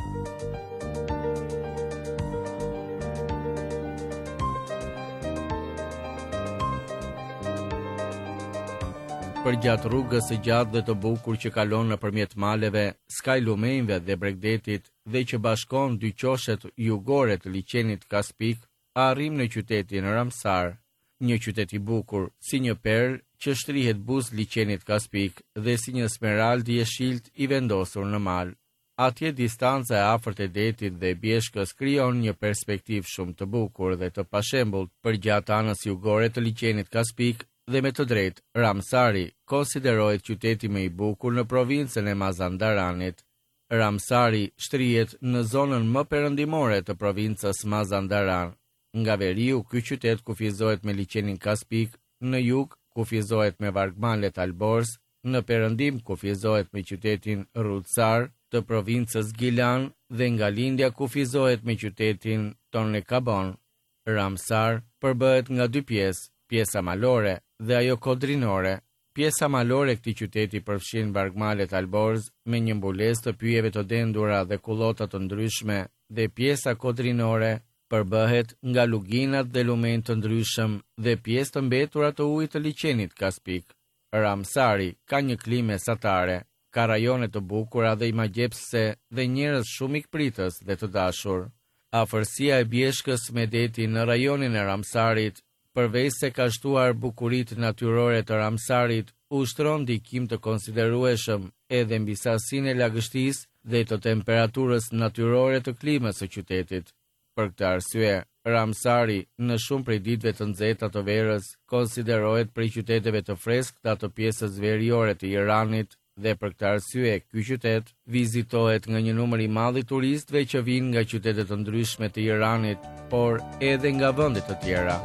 Përgjatë rrugës së gjatë dhe të bukur që kalon nëpërmjet maleve, skaj lumenjve dhe bregdetit dhe që bashkon dy qoshet jugore të liçenit Kaspik, arrim në qytetin Ramsar, një qytet i bukur, si një perlë që shtrihet buz liçenit Kaspik dhe si një smerald i jeshillt i vendosur në mal. Atje distanca e afërt e detit dhe bjeshkës krijon një perspektivë shumë të bukur dhe të pashembullt përgjatë anës jugore të liçenit Kaspik. Dhe me të drejtë, Ramsari konsiderohet qyteti më i bukur në provincën e Mazandaranit. Ramsari shtrihet në zonën më perëndimore të provincës Mazandaran. Nga veriu, ky qytet kufizohet me liçenin Kaspik, në jug kufizohet me vargmalet Alborz, në perëndim kufizohet me qytetin Rutsar të provincës Gilan dhe nga lindja kufizohet me qytetin Tonekabon. Ramsar përbëhet nga dy pjesë, pjesa malore dhe ajo kodrinore. Pjesa malore e këtij qyteti përfshin vargmalet Alborz me një mbulesë të pyjeve të dendura dhe kullota të ndryshme, dhe pjesa kodrinore përbëhet nga luginat dhe lumenj të ndryshëm dhe pjesë të mbetura të ujit të liçenit Kaspik. Ramsari ka një klimë mesatare, ka rajone të bukura dhe imagjepsëse dhe njerëz shumë ikpritës dhe të dashur. Afërsia e bjeshkës me detin në rajonin e Ramsarit, përveç se ka shtuar bukuritë natyrore të Ramsarit, ushtron ndikim të konsiderueshëm edhe mbi sasinë e lagështisë dhe të temperaturës natyrore të klimës së qytetit. Për këtë arsye, Ramsari në shumë prej ditëve të nxehta të verës konsiderohet prej qyteteve të freskëta të pjesës veriore të Iranit dhe për këtë arsye ky qytet vizitohet nga një numër i madh i turistëve që vijnë nga qytete të ndryshme të Iranit, por edhe nga vende të tjera.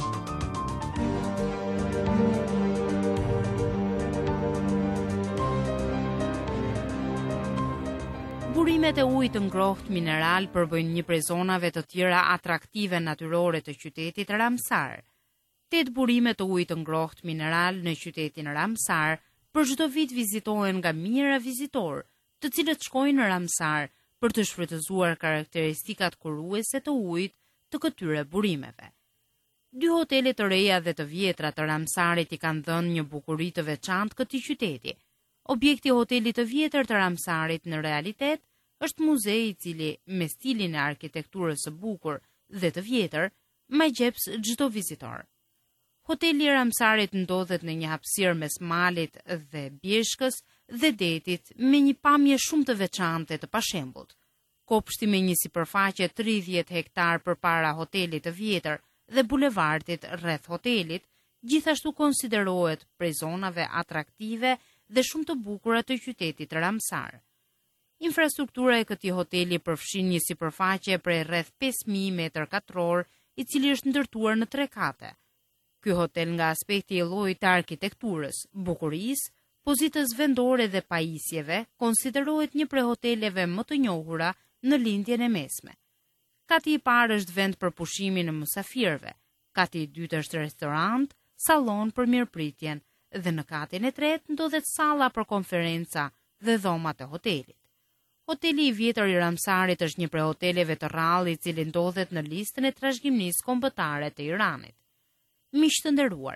Burimet e ujit të ngrohtë mineral përbëjnë një prej zonave të tjera atraktive natyrore të qytetit Ramsar. Tet burime të ujit të ngrohtë mineral në qytetin Ramsar për çdo vit vizitohen nga mijëra vizitorë, të cilët shkojnë në Ramsar për të shfrytëzuar karakteristikat kuruese të ujit të këtyre burimeve. Dy hotele të reja dhe të vjetra të Ramsarit i kanë dhënë një bukuri të veçantë këtij qyteti. Objekti i hotelit të vjetër të Ramsarit në realitet është muzej i cili me stilin e arkitekturës së bukur dhe të vjetër më gjeps çdo vizitor. Hoteli i Ramsarit ndodhet në një hapësirë mes malit dhe bjeshkës dhe detit me një pamje shumë të veçantë të pashembullt. Kopshti me një sipërfaqe tridhjetë hektar përpara hotelit të vjetër dhe bulevardit rreth hotelit, gjithashtu konsiderohet prej zonave atraktive dhe shumë të bukura të qytetit Ramsar. Infrastruktura e këtij hoteli përfshin një sipërfaqe prej rreth pesë mijë metër katror, i cili është ndërtuar në tre kate. Ky hotel nga aspekti i llojit të arkitekturës, bukurisë, pozitës vendore dhe pajisjeve, konsiderohet një prej hoteleve më të njohura në lindjen e mesme. Kati i parë është vend për pushimin e mysafirëve, kati i dytë është restorant, sallon për mirëpritjen, dhe në katin e tretë ndodhet salla për konferenca dhe dhomat e hotelit. Hoteli i vjetër i Ramsarit është një prej hoteleve të rrallë i cili ndodhet në listën e trashëgimisë kombëtare të Iranit. Miq të nderuar,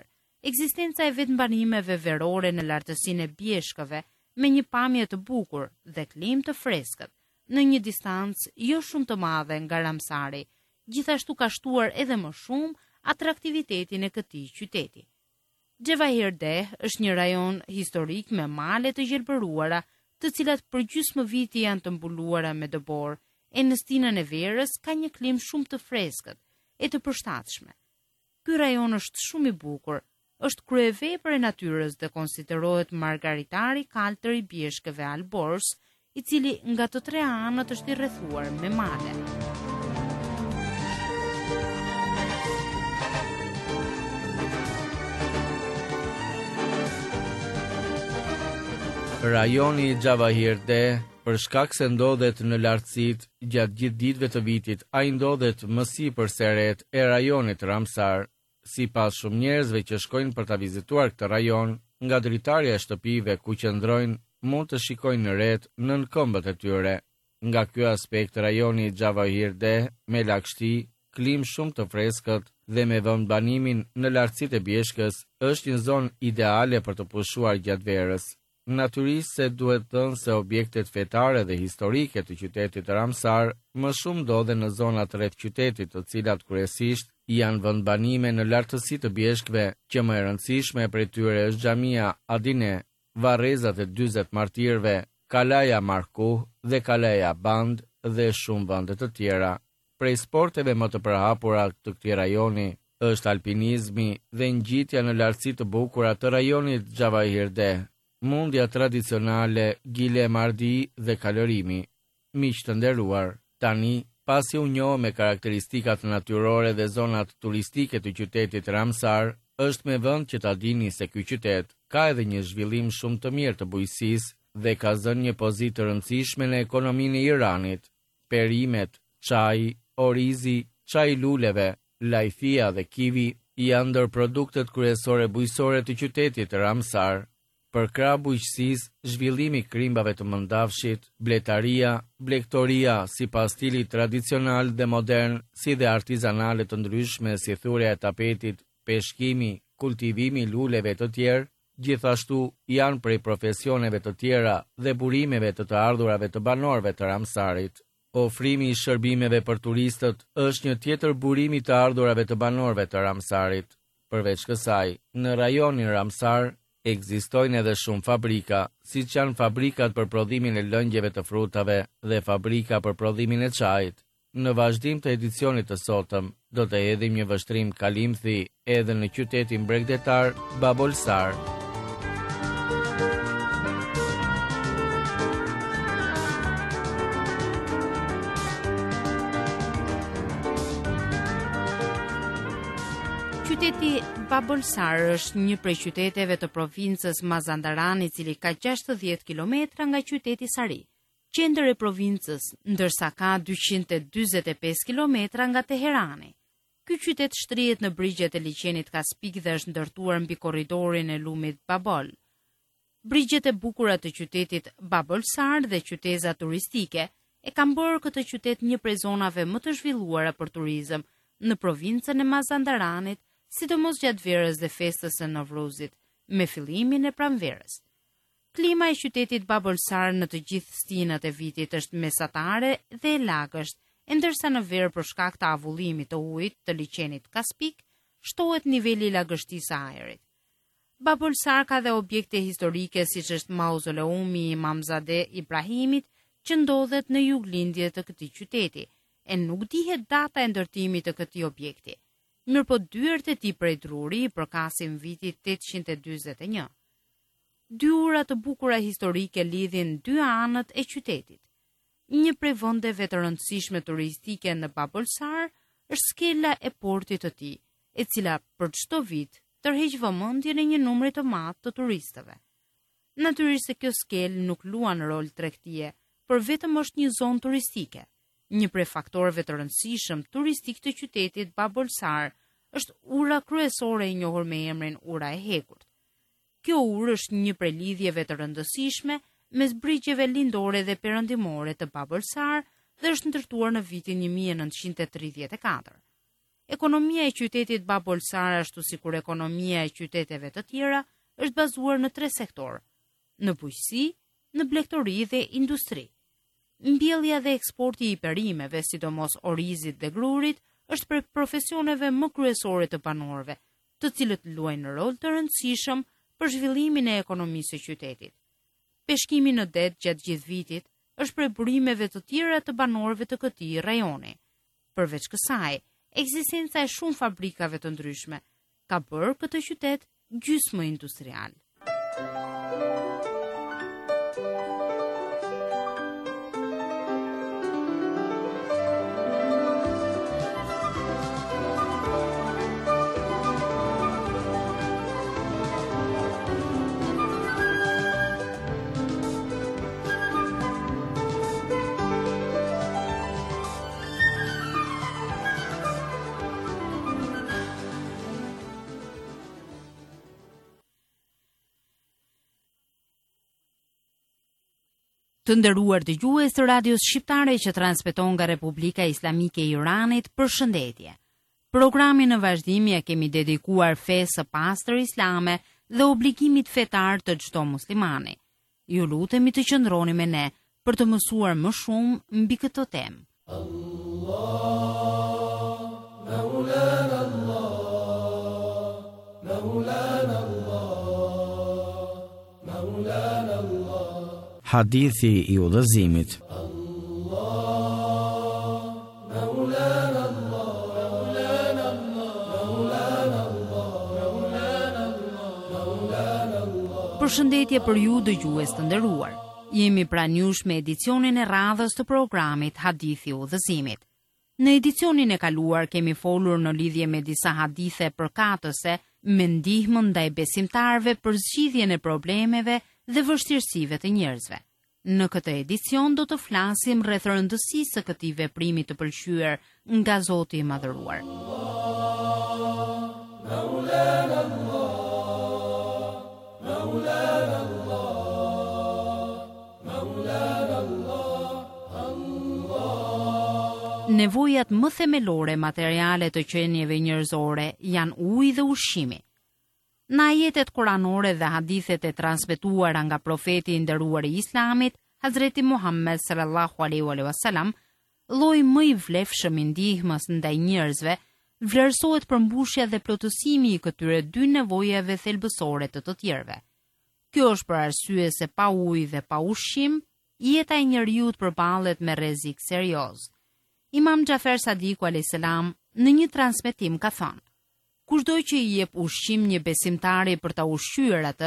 Ekzistenca e vetëmbanimeve verore në lartësinë e bjeshkëve me një pamje të bukur dhe klim të freskët në një distancë jo shumë të madhe nga Ramsari, gjithashtu ka shtuar edhe më shumë atraktivitetin e këtij qyteti. Xhevahirdeh është një rajon historik me male të gjelbëruara, të cilat për gjysmë viti janë të mbuluara me dëbor, e në stinën e verës ka një klim shumë të freskët e të përshtatshme. Ky rajon është shumë i bukur, është kryevepër e natyrës dhe konsiderohet margaritari kaltër i bjeshkëve Albors, i cili nga të tre anët është i rrethuar me male. Rajoni i Xhevahirdeh, për shkak se ndodhet në lartësitë gjatë gjithë ditëve të vitit, ai ndodhet më sipër se rreth e rajonit Ramsar. Sipas shumë njerëzve që shkojnë për ta vizituar këtë rajon, nga dritarja e shtëpive ku qëndrojnë mund të shikojnë rreth nën këmbët e tyre. Nga ky aspekt, rajoni i Xhevahirdeh me lagështi, klim shumë të freskët dhe me vendbanimin në lartësitë e bjeshkës, është një zonë ideale për të pushuar gjatë verës. Natyrisht duhet thënë se objektet fetare dhe historike të qytetit Ramsar më shumë ndodhen në zonat rreth qytetit, të cilat kryesisht janë vendbanime në lartësi të bjeshkëve, që më e rëndësishme prej tyre është xhamia Adine, varrezat e dyzet martirëve, Kalaja Markuh dhe Kalaja Band dhe shumë vende të tjera. Prej sporteve më të përhapura të këtij rajoni është alpinizmi dhe ngjitja në lartësi të bukura të rajonit Xhevahirdeh, mundja tradicionale gilemardi dhe kalorimi. Miq të nderuar, tani, pasi u njoh me karakteristikat natyrore dhe zonat turistike të qytetit Ramsar, është me vend që ta dini se ky qytet ka edhe një zhvillim shumë të mirë të bujqësisë dhe ka zënë një pozitë të rëndësishme në ekonominë e Iranit. Perimet, çaji, orizi, çaji luleve, lajthia dhe kivi janë ndër produktet kryesore bujqësore të qytetit Ramsar. Për krah bujqësisë, zhvillimi i krimbave të mëndafshit, bletaria, blegtoria sipas stilit tradicional dhe modern, si dhe artizanale të ndryshme si thurja e tapetit, peshkimi, kultivimi i luleve të tjerë, gjithashtu janë prej profesioneve të tjera dhe burimeve të të ardhurave të banorëve të Ramsarit. Ofrimi i shërbimeve për turistët është një tjetër burim i të ardhurave të banorëve të Ramsarit. Përveç kësaj, në rajonin Ramsar ekzistojnë edhe shumë fabrika, siç janë fabrikat për prodhimin e lëngjeve të frutave dhe fabrika për prodhimin e çajit. Në vazhdim të edicionit të sotëm, do të hedhim një vështrim kalimthi edhe në qytetin bregdetar Babolsar. Qyteti Babolsar është një prej qyteteve të provincës Mazandaran, i cili ka gjashtëdhjetë kilometra nga qyteti Sari, qendër e provincës, ndërsa ka dyqind e dyzet e pesë kilometra nga Teherani. Ky qytet shtrihet në brigjet e liqenit Kaspik dhe është ndërtuar mbi korridorin e lumit Babol. Brigjet e bukura të qytetit Babolsar dhe qyteza turistike e kanë bërë këtë qytet një prej zonave më të zhvilluara për turizëm në provincën e Mazandaranit, sidomos gjatë verës dhe festës së Novruzit, me fillimin e pranverës. Klima e qytetit Babolsar në të gjithë stinat e vitit është mesatare dhe e lagësht, ndërsa në verë për shkak të avullimit të ujit të liqenit Kaspik, shtohet niveli i lagështisë së ajrit. Babolsar ka dhe objekte historike siç është mauzoleumi i Imamzadeh Ibrahimit, që ndodhet në juglindje të këtij qyteti, e nuk dihet data e ndërtimit të këtij objekti. Mirë po dyert e tij prej druri i përkasin vitit tetëqind e dyzet e një. Dy ura të bukura historike lidhin dy anët e qytetit. Një prej vendeve të rëndësishme turistike në Babolsar është skela e portit të tij, e cila për çdo vit tërheq vëmendjen e një numri të madh të turistëve. Natyrisht se kjo skelë nuk luan rol tregtie, por vetëm është një zonë turistike. Një prej faktorëve të rëndësishëm turistik të qytetit Babolsar është ura kryesore e njohur me emrin Ura e Hekurt. Kjo urë është një prej lidhjeve të rëndësishme mes brigjeve lindore dhe perëndimore të Babolsar dhe është ndërtuar në vitin një mijë e nëntëqind e tridhjetë e katër. Ekonomia e qytetit Babolsar, ashtu sikur ekonomia e qyteteve të tjera, është bazuar në tre sektor: në bujqësi, në blegtori dhe industri. Mbjellja dhe eksporti i perimeve, sidomos orizit dhe grurit, është për profesioneve më kryesore të banorëve, të cilët luajnë rol të rëndësishëm për zhvillimin e ekonomisë së qytetit. Peshkimi në det gjatë gjithë vitit është prej burimeve të tjera të banorëve të këtij rajoni. Përveç kësaj, ekzistenca e shumë fabrikave të ndryshme ka bërë këtë qytet gjysmë industrial. Të nderuar dëgjues të radios shqiptare që transmeton nga Republika Islamike e Iranit, përshëndetje. Programin në vazhdimje kemi dedikuar fesë së pastër islame dhe obligimit fetar të çdo muslimani. Ju lutemi të qëndroni me ne për të mësuar më shumë mbi këtë temë. Allah, Maulana Allah, Maulana Allah, Maulana Allah. Hadithi i udhëzimit. Përshëndetje për ju dëgjues të nderuar. Jemi pranë jush me edicionin e radhës të programit Hadithi i udhëzimit. Në edicionin e kaluar kemi folur në lidhje me disa hadithe përkatëse me ndihmën ndaj besimtarëve për zgjidhjen e problemeve dhe vështirësive të njerëzve. Në këtë edicion do të flasim rreth rëndësisë së këtij veprimi të pëlqyer nga Zoti i Madhëruar. Maulana Allah, Maulana Allah, Maulana Allah. Nevojat më themelore materiale të qenieve njerëzore janë uji dhe ushqimi. Në ajetet kuranore dhe hadithet e transmetuara nga profeti i nderuar i Islamit, Hazreti Muhammed sallallahu alaihi wasallam, lloji më i vlefshëm i ndihmës ndaj njerëzve, vlerësohet përmbushja dhe plotësimi i këtyre dy nevojave thelbësore të të tjerëve. Kjo është për arsye se pa ujë dhe pa ushqim, jeta e njerëzit përballet me rrezik serioz. Imam Xhafer Sadiku alayhis salam në një transmetim ka thënë: kushdo që i jep ushqim një besimtari për ta ushqyer atë,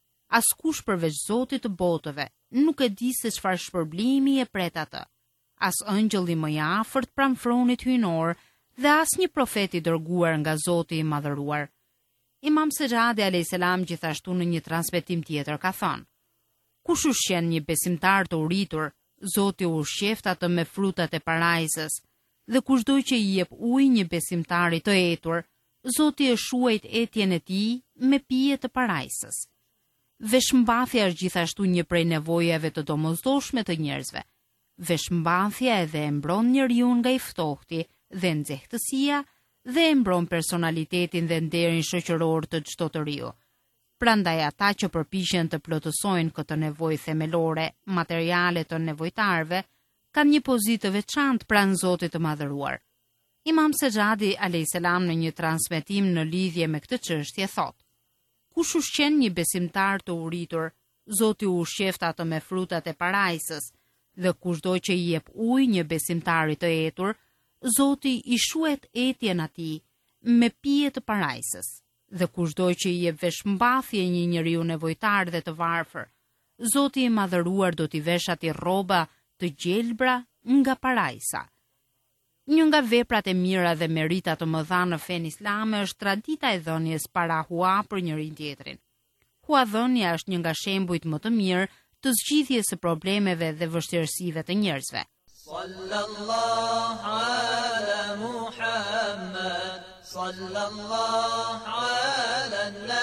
askush përveç Zotit të botëve nuk e di se çfarë shpërblimi e pret atë. As ëngjëlli më i afërt pranë fronit hyjnor dhe as një profet i dërguar nga Zoti i Madhëruar. Imam Sejadi alayhis salam gjithashtu në një transmetim tjetër ka thënë: kush ushqen një besimtar të uritur, Zoti u ushqeft atë me frutat e parajsës, dhe kushdo që i jep ujë një besimtari të etur, Zoti e shuajt etjen e tij me pije të parajsës. Veshmbathja është gjithashtu një prej nevojave të domosdoshme të njerëzve. Veshmbathja edhe e mbron njeriu nga i ftohti dhe nxehtësia dhe e mbron personalitetin dhe nderin shoqëror të çdo të riu. Prandaj ata që përpiqen të plotësojnë këtë nevojë themelore materiale të nevojtarëve kanë një pozitë të veçantë pranë Zotit të Madhëruar. Imam Sejadi alayhis salam në një transmetim në lidhje me këtë çështje thotë: kush ushqen një besimtar të uritur, Zoti u ushqeft atë me frutat e parajsës, dhe kushdo që i jep ujë një besimtari të etur, Zoti i shuhet etjen atij me pije të parajsës. Dhe kushdo që i jep veshmbathje një njeriu nevojtar dhe të varfër, Zoti i Madhëruar do t'i vesh atij rroba të gjelbra nga parajsa. Një nga veprat e mira dhe meritat të mëdha në fenë islame është tradita e dhënies para hua për njërin tjetrin. Huadhënia është një nga shembujt më të mirë të zgjidhjes së problemeve dhe vështirësive të njerëzve. Sallallahu ala Muhammad, sallallahu ala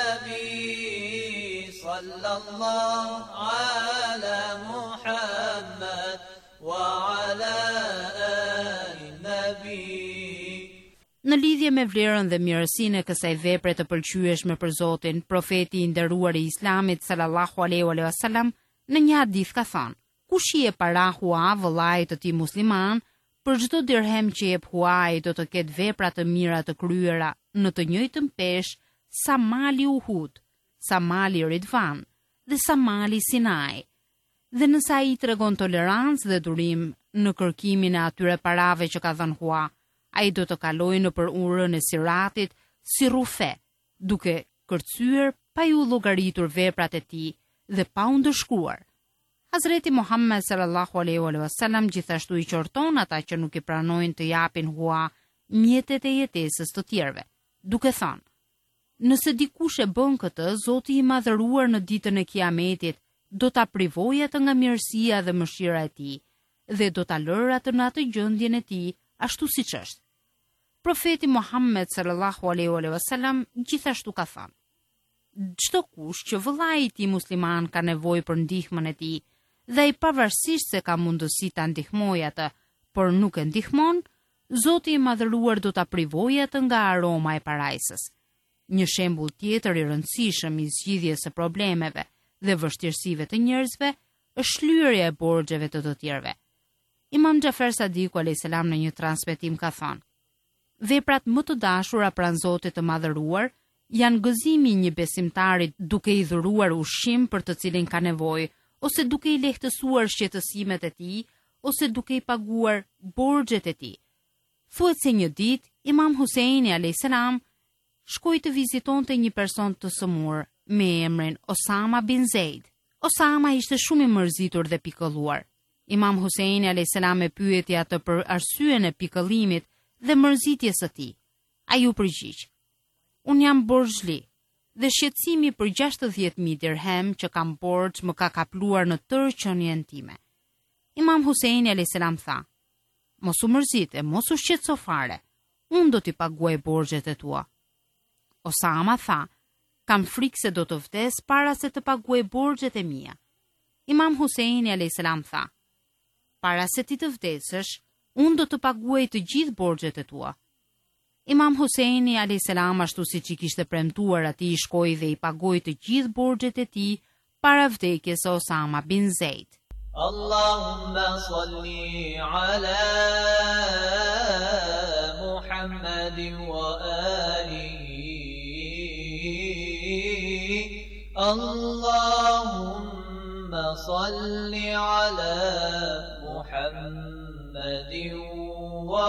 nabi, sallallahu ala Muhammad wa ala ali nabi. Në lidhje lidhje me vlerën dhe mirësinë e kësaj vepre të pëlqyeshme për Zotin, profeti i nderuar i Islamit sallallahu alaihi wasallam në një hadith ka thënë: kush i e para hua vëllait të tij musliman, për çdo dirhem që jep huaj do të ketë vepra të mira të kryera në të njëjtën peshë sa mali Uhud, sa mali Ridvan dhe sa mali Sinai. Dhe nëse ai tregon tolerancë dhe durim në kërkimin e atyre parave që ka dhënë hua, ai do të kalojë nëpër urën e Siratit si rrufe, duke kërcyer pa ju llogaritur veprat e tij dhe pa u ndëshkuar. Hazreti Muhammed sallallahu alaihi wasallam gjithashtu i qorton ata që nuk i pranojnë të japin hua mjetet e jetesës të tjerëve, duke thënë: nëse dikush e bën këtë, Zoti i madhëruar në ditën e Kiametit do ta privojë atë nga mirësia dhe mëshira e tij dhe do ta lërë atë në atë gjendjen e tij ashtu siç është. Profeti Muhammed sallallahu alaihi wasallam gjithashtu ka thënë: çdo kush që vëllai i tij musliman ka nevojë për ndihmën e tij dhe ai pavarësisht se ka mundësi ta ndihmojë atë, por nuk e ndihmon, Zoti i madhëruar do ta privojë atë nga aroma e parajsës. Një shembull tjetër i rëndësishëm i zgjidhjes së problemeve dhe vështirësive të njerëzve është lyerja e borxheve të të tjerëve. Imam Xhafer Sadiku alayhis salam në një transmetim ka thënë: veprat më të dashura pranë Zotit të madhëruar janë gëzimi i një besimtari duke i dhuruar ushqim për të cilin ka nevojë, ose duke i lehtësuar shqetësimet e tij, ose duke i paguar borxhet e tij. Thuhet se një ditë Imam Huseini alayhis salam shkoi të vizitonte një person të sëmur me emrin Osama bin Zeid. Osama ishte shumë i mërzitur dhe pikëlluar. Imam Huseini alayhis salam e pyeti atë për arsyen e pikëllimit dhe mërzitjes së tij. Ai u përgjigj: unë jam borxhli dhe shqetësimi për gjashtëdhjetë mijë dirhem që kam borxh më ka kapluar në tërë qenien time. Imam Huseini alayhis salam tha: mos u mërzite, mos u shqetëso fare, unë do t'i paguaj borxhet e tua. Osama tha: kam frikë se do të vdes para se të paguaj borxhet e mia. Imam Huseini alayhis salam tha: para se ti të vdesësh, unë do të paguaj të gjithë borxhet e tua. Imam Huseini alayhis salam, ashtu siç i kishte premtuar atij, shkoi dhe i pagoi të gjithë borxhet e tij para vdekjes së Osama bin Zeid. Allahumma salli ala Muhammadin wa alihi. Allahumma salli ala Muhammadin wa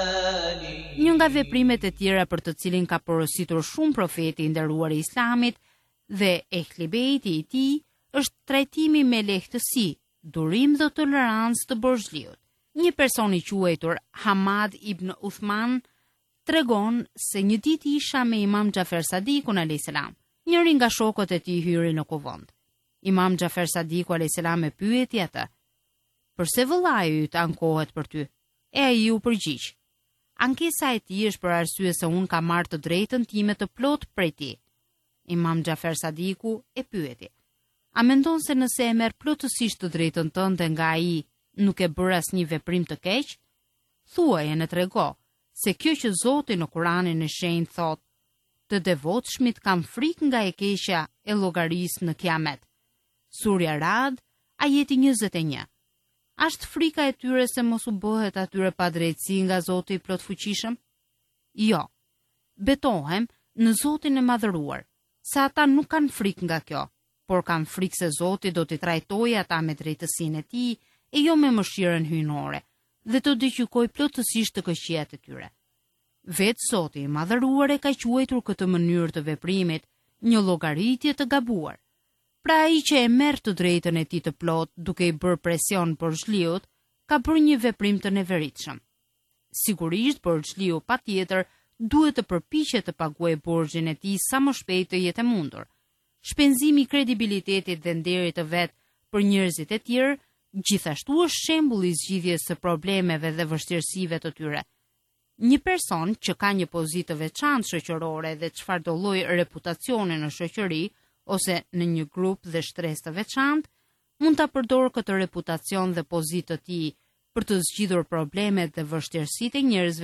alihi. Një nga veprimet e tjera për të cilin ka porositur shumë profeti i nderuar i Islamit dhe ehli bejti i tij është trajtimi me lehtësi, durim dhe tolerancë të borxhliut. Një person i quajtur Hamad ibn Uthman tregon se një ditë isha me Imam Xhafer Sadikun alayhis salam. Njëri nga shokët e tij hyri në kuvend. Imam Xhafer Sadiku alayhis salam e pyeti atë: "Përse vëllai yt ankohet për ty?" E ai u përgjigj: "Ankesa e tij është për arsye se un kam marrë të drejtën time të plot prej tij." Imam Xhafer Sadiku e pyeti: "A mendon se nëse e merr plotësisht të drejtën tënde nga ai, nuk e bër asnjë veprim të keq? Thuaje në trego se kjo që Zoti në Kuranin e shenjtë thot: të devotshmit kanë frikë nga e keqja e llogarisë në Kiamet." Surja Rad, ajeti njëzet e një. Ashtë frika e tyre se mos u bëhet atyre pa drejtësi nga Zoti i plotfuqishëm? Jo. Betohem në Zotin e madhëruar, se ata nuk kanë frikë nga kjo, por kanë frikë se Zoti do t'i trajtojë ata me drejtësinë e tij e jo me mëshirën hyjnore, dhe të dëgjykojë plotësisht të këqijat e tyre. Vetë Zoti i madhëruar e ka quajtur këtë mënyrë të veprimit një llogaritje të gabuar. Pra ai që e merr të drejtën e tij të plot duke i bërë presion borxhliut, ka bërë një veprim të neveritshëm. Sigurisht borxhliu patjetër duhet të përpiqet të paguajë borxhin e tij sa më shpejt të jetë mundur. Shpenzimi i kredibilitetit dhe nderit të vet për njerëzit e tjerë gjithashtu është shembull i zgjidhjes së problemeve dhe vështirësive të tyre. Një person që ka një pozitë të veçantë shoqërore dhe çfarëdo lloj reputacioni në shoqëri ose në një grup dhe shtresë të veçantë, mund ta përdorë këtë reputacion dhe pozitë të tij për të zgjidhur problemet dhe vështirësitë e njerëzve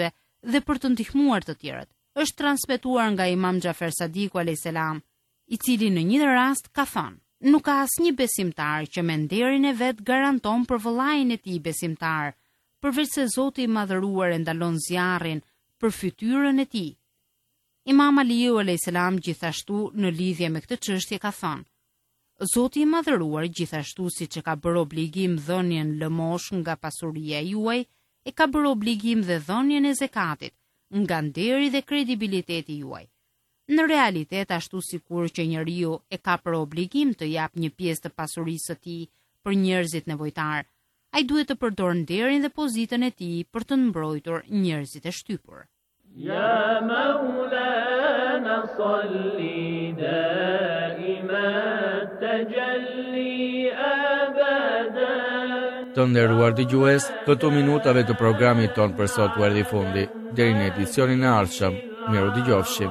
dhe për të ndihmuar të tjerët. Është transmetuar nga Imam Xhafer Sadiku alayhis salam, i cili në një rast ka thënë: "Nuk ka asnjë besimtar që me nderin e vet garanton për vëllain e tij besimtar, përveç se Zoti i Madhëruar e ndalon zjarrin për fytyrën e tij." Imam Aliu alayhis salam gjithashtu në lidhje me këtë çështje ka thënë: "Zoti i Madhëruar gjithashtu siç e ka bërë obligim dhënien lëmosh nga pasuria juaj, e ka bërë obligim dhe dhënien e zekatit nga nderi dhe kredibiliteti juaj. Në realitet, ashtu sikur që njeriu e ka për obligim të jap një pjesë të pasurisë së tij për njerëzit nevojtar, ai duhet të përdorë nderin dhe pozitën e tij për të mbrojtur njerëzit e shtypur." Ya Maulana salli daima tajalli abadan. Të nderuar dëgjues, këto minutave të programit ton për sot u erdhi fundi. Deri në edicionin e ardhshëm, miru dëgjofshim.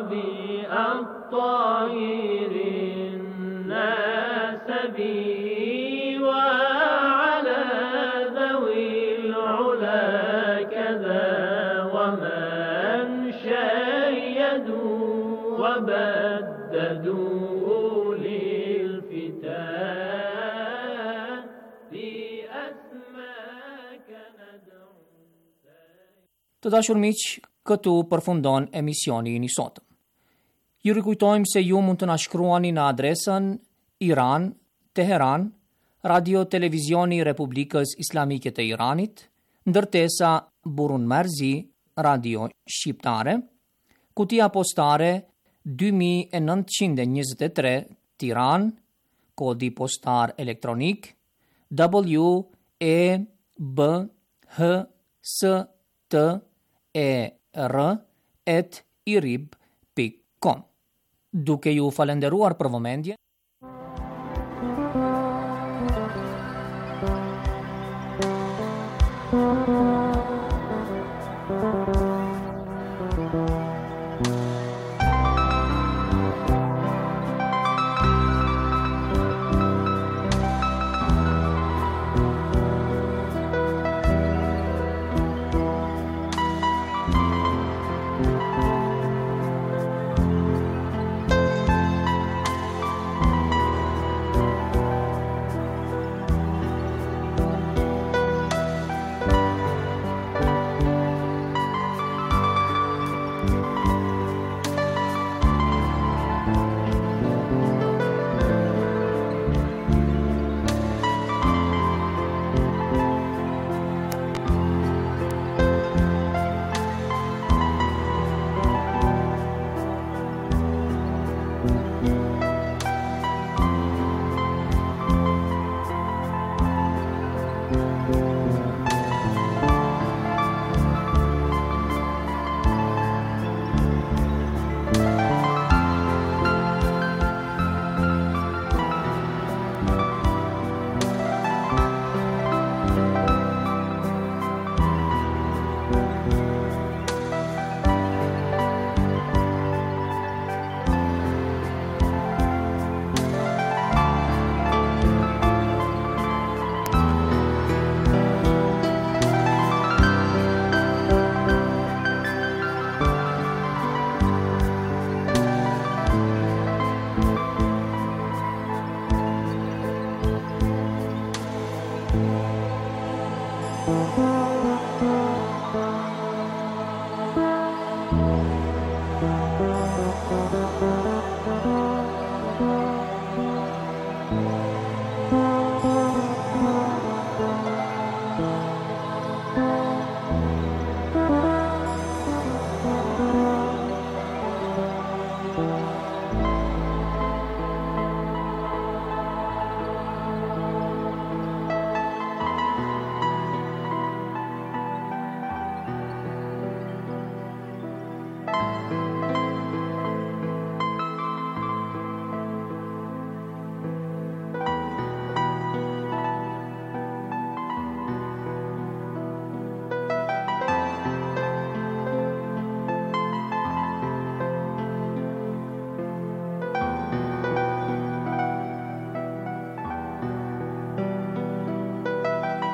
وبددوا للفتان بأسماك ندعو. Të dashur miq, këtu përfundon emisioni i sotëm. Ju rikujtojmë se ju mund të na shkruani në adresën Iran, Teheran, Radio Televizioni Republikës Islamike të Iranit, ndërtesa Burun Marzi, Radio Shqiptare, kutia postare dy mijë e nëntëqind e njëzet e tre Tiran, kodi postar elektronik W E B H S T E R at irib pikë com. Duke ju falenderuar për vëmendje. Thank you.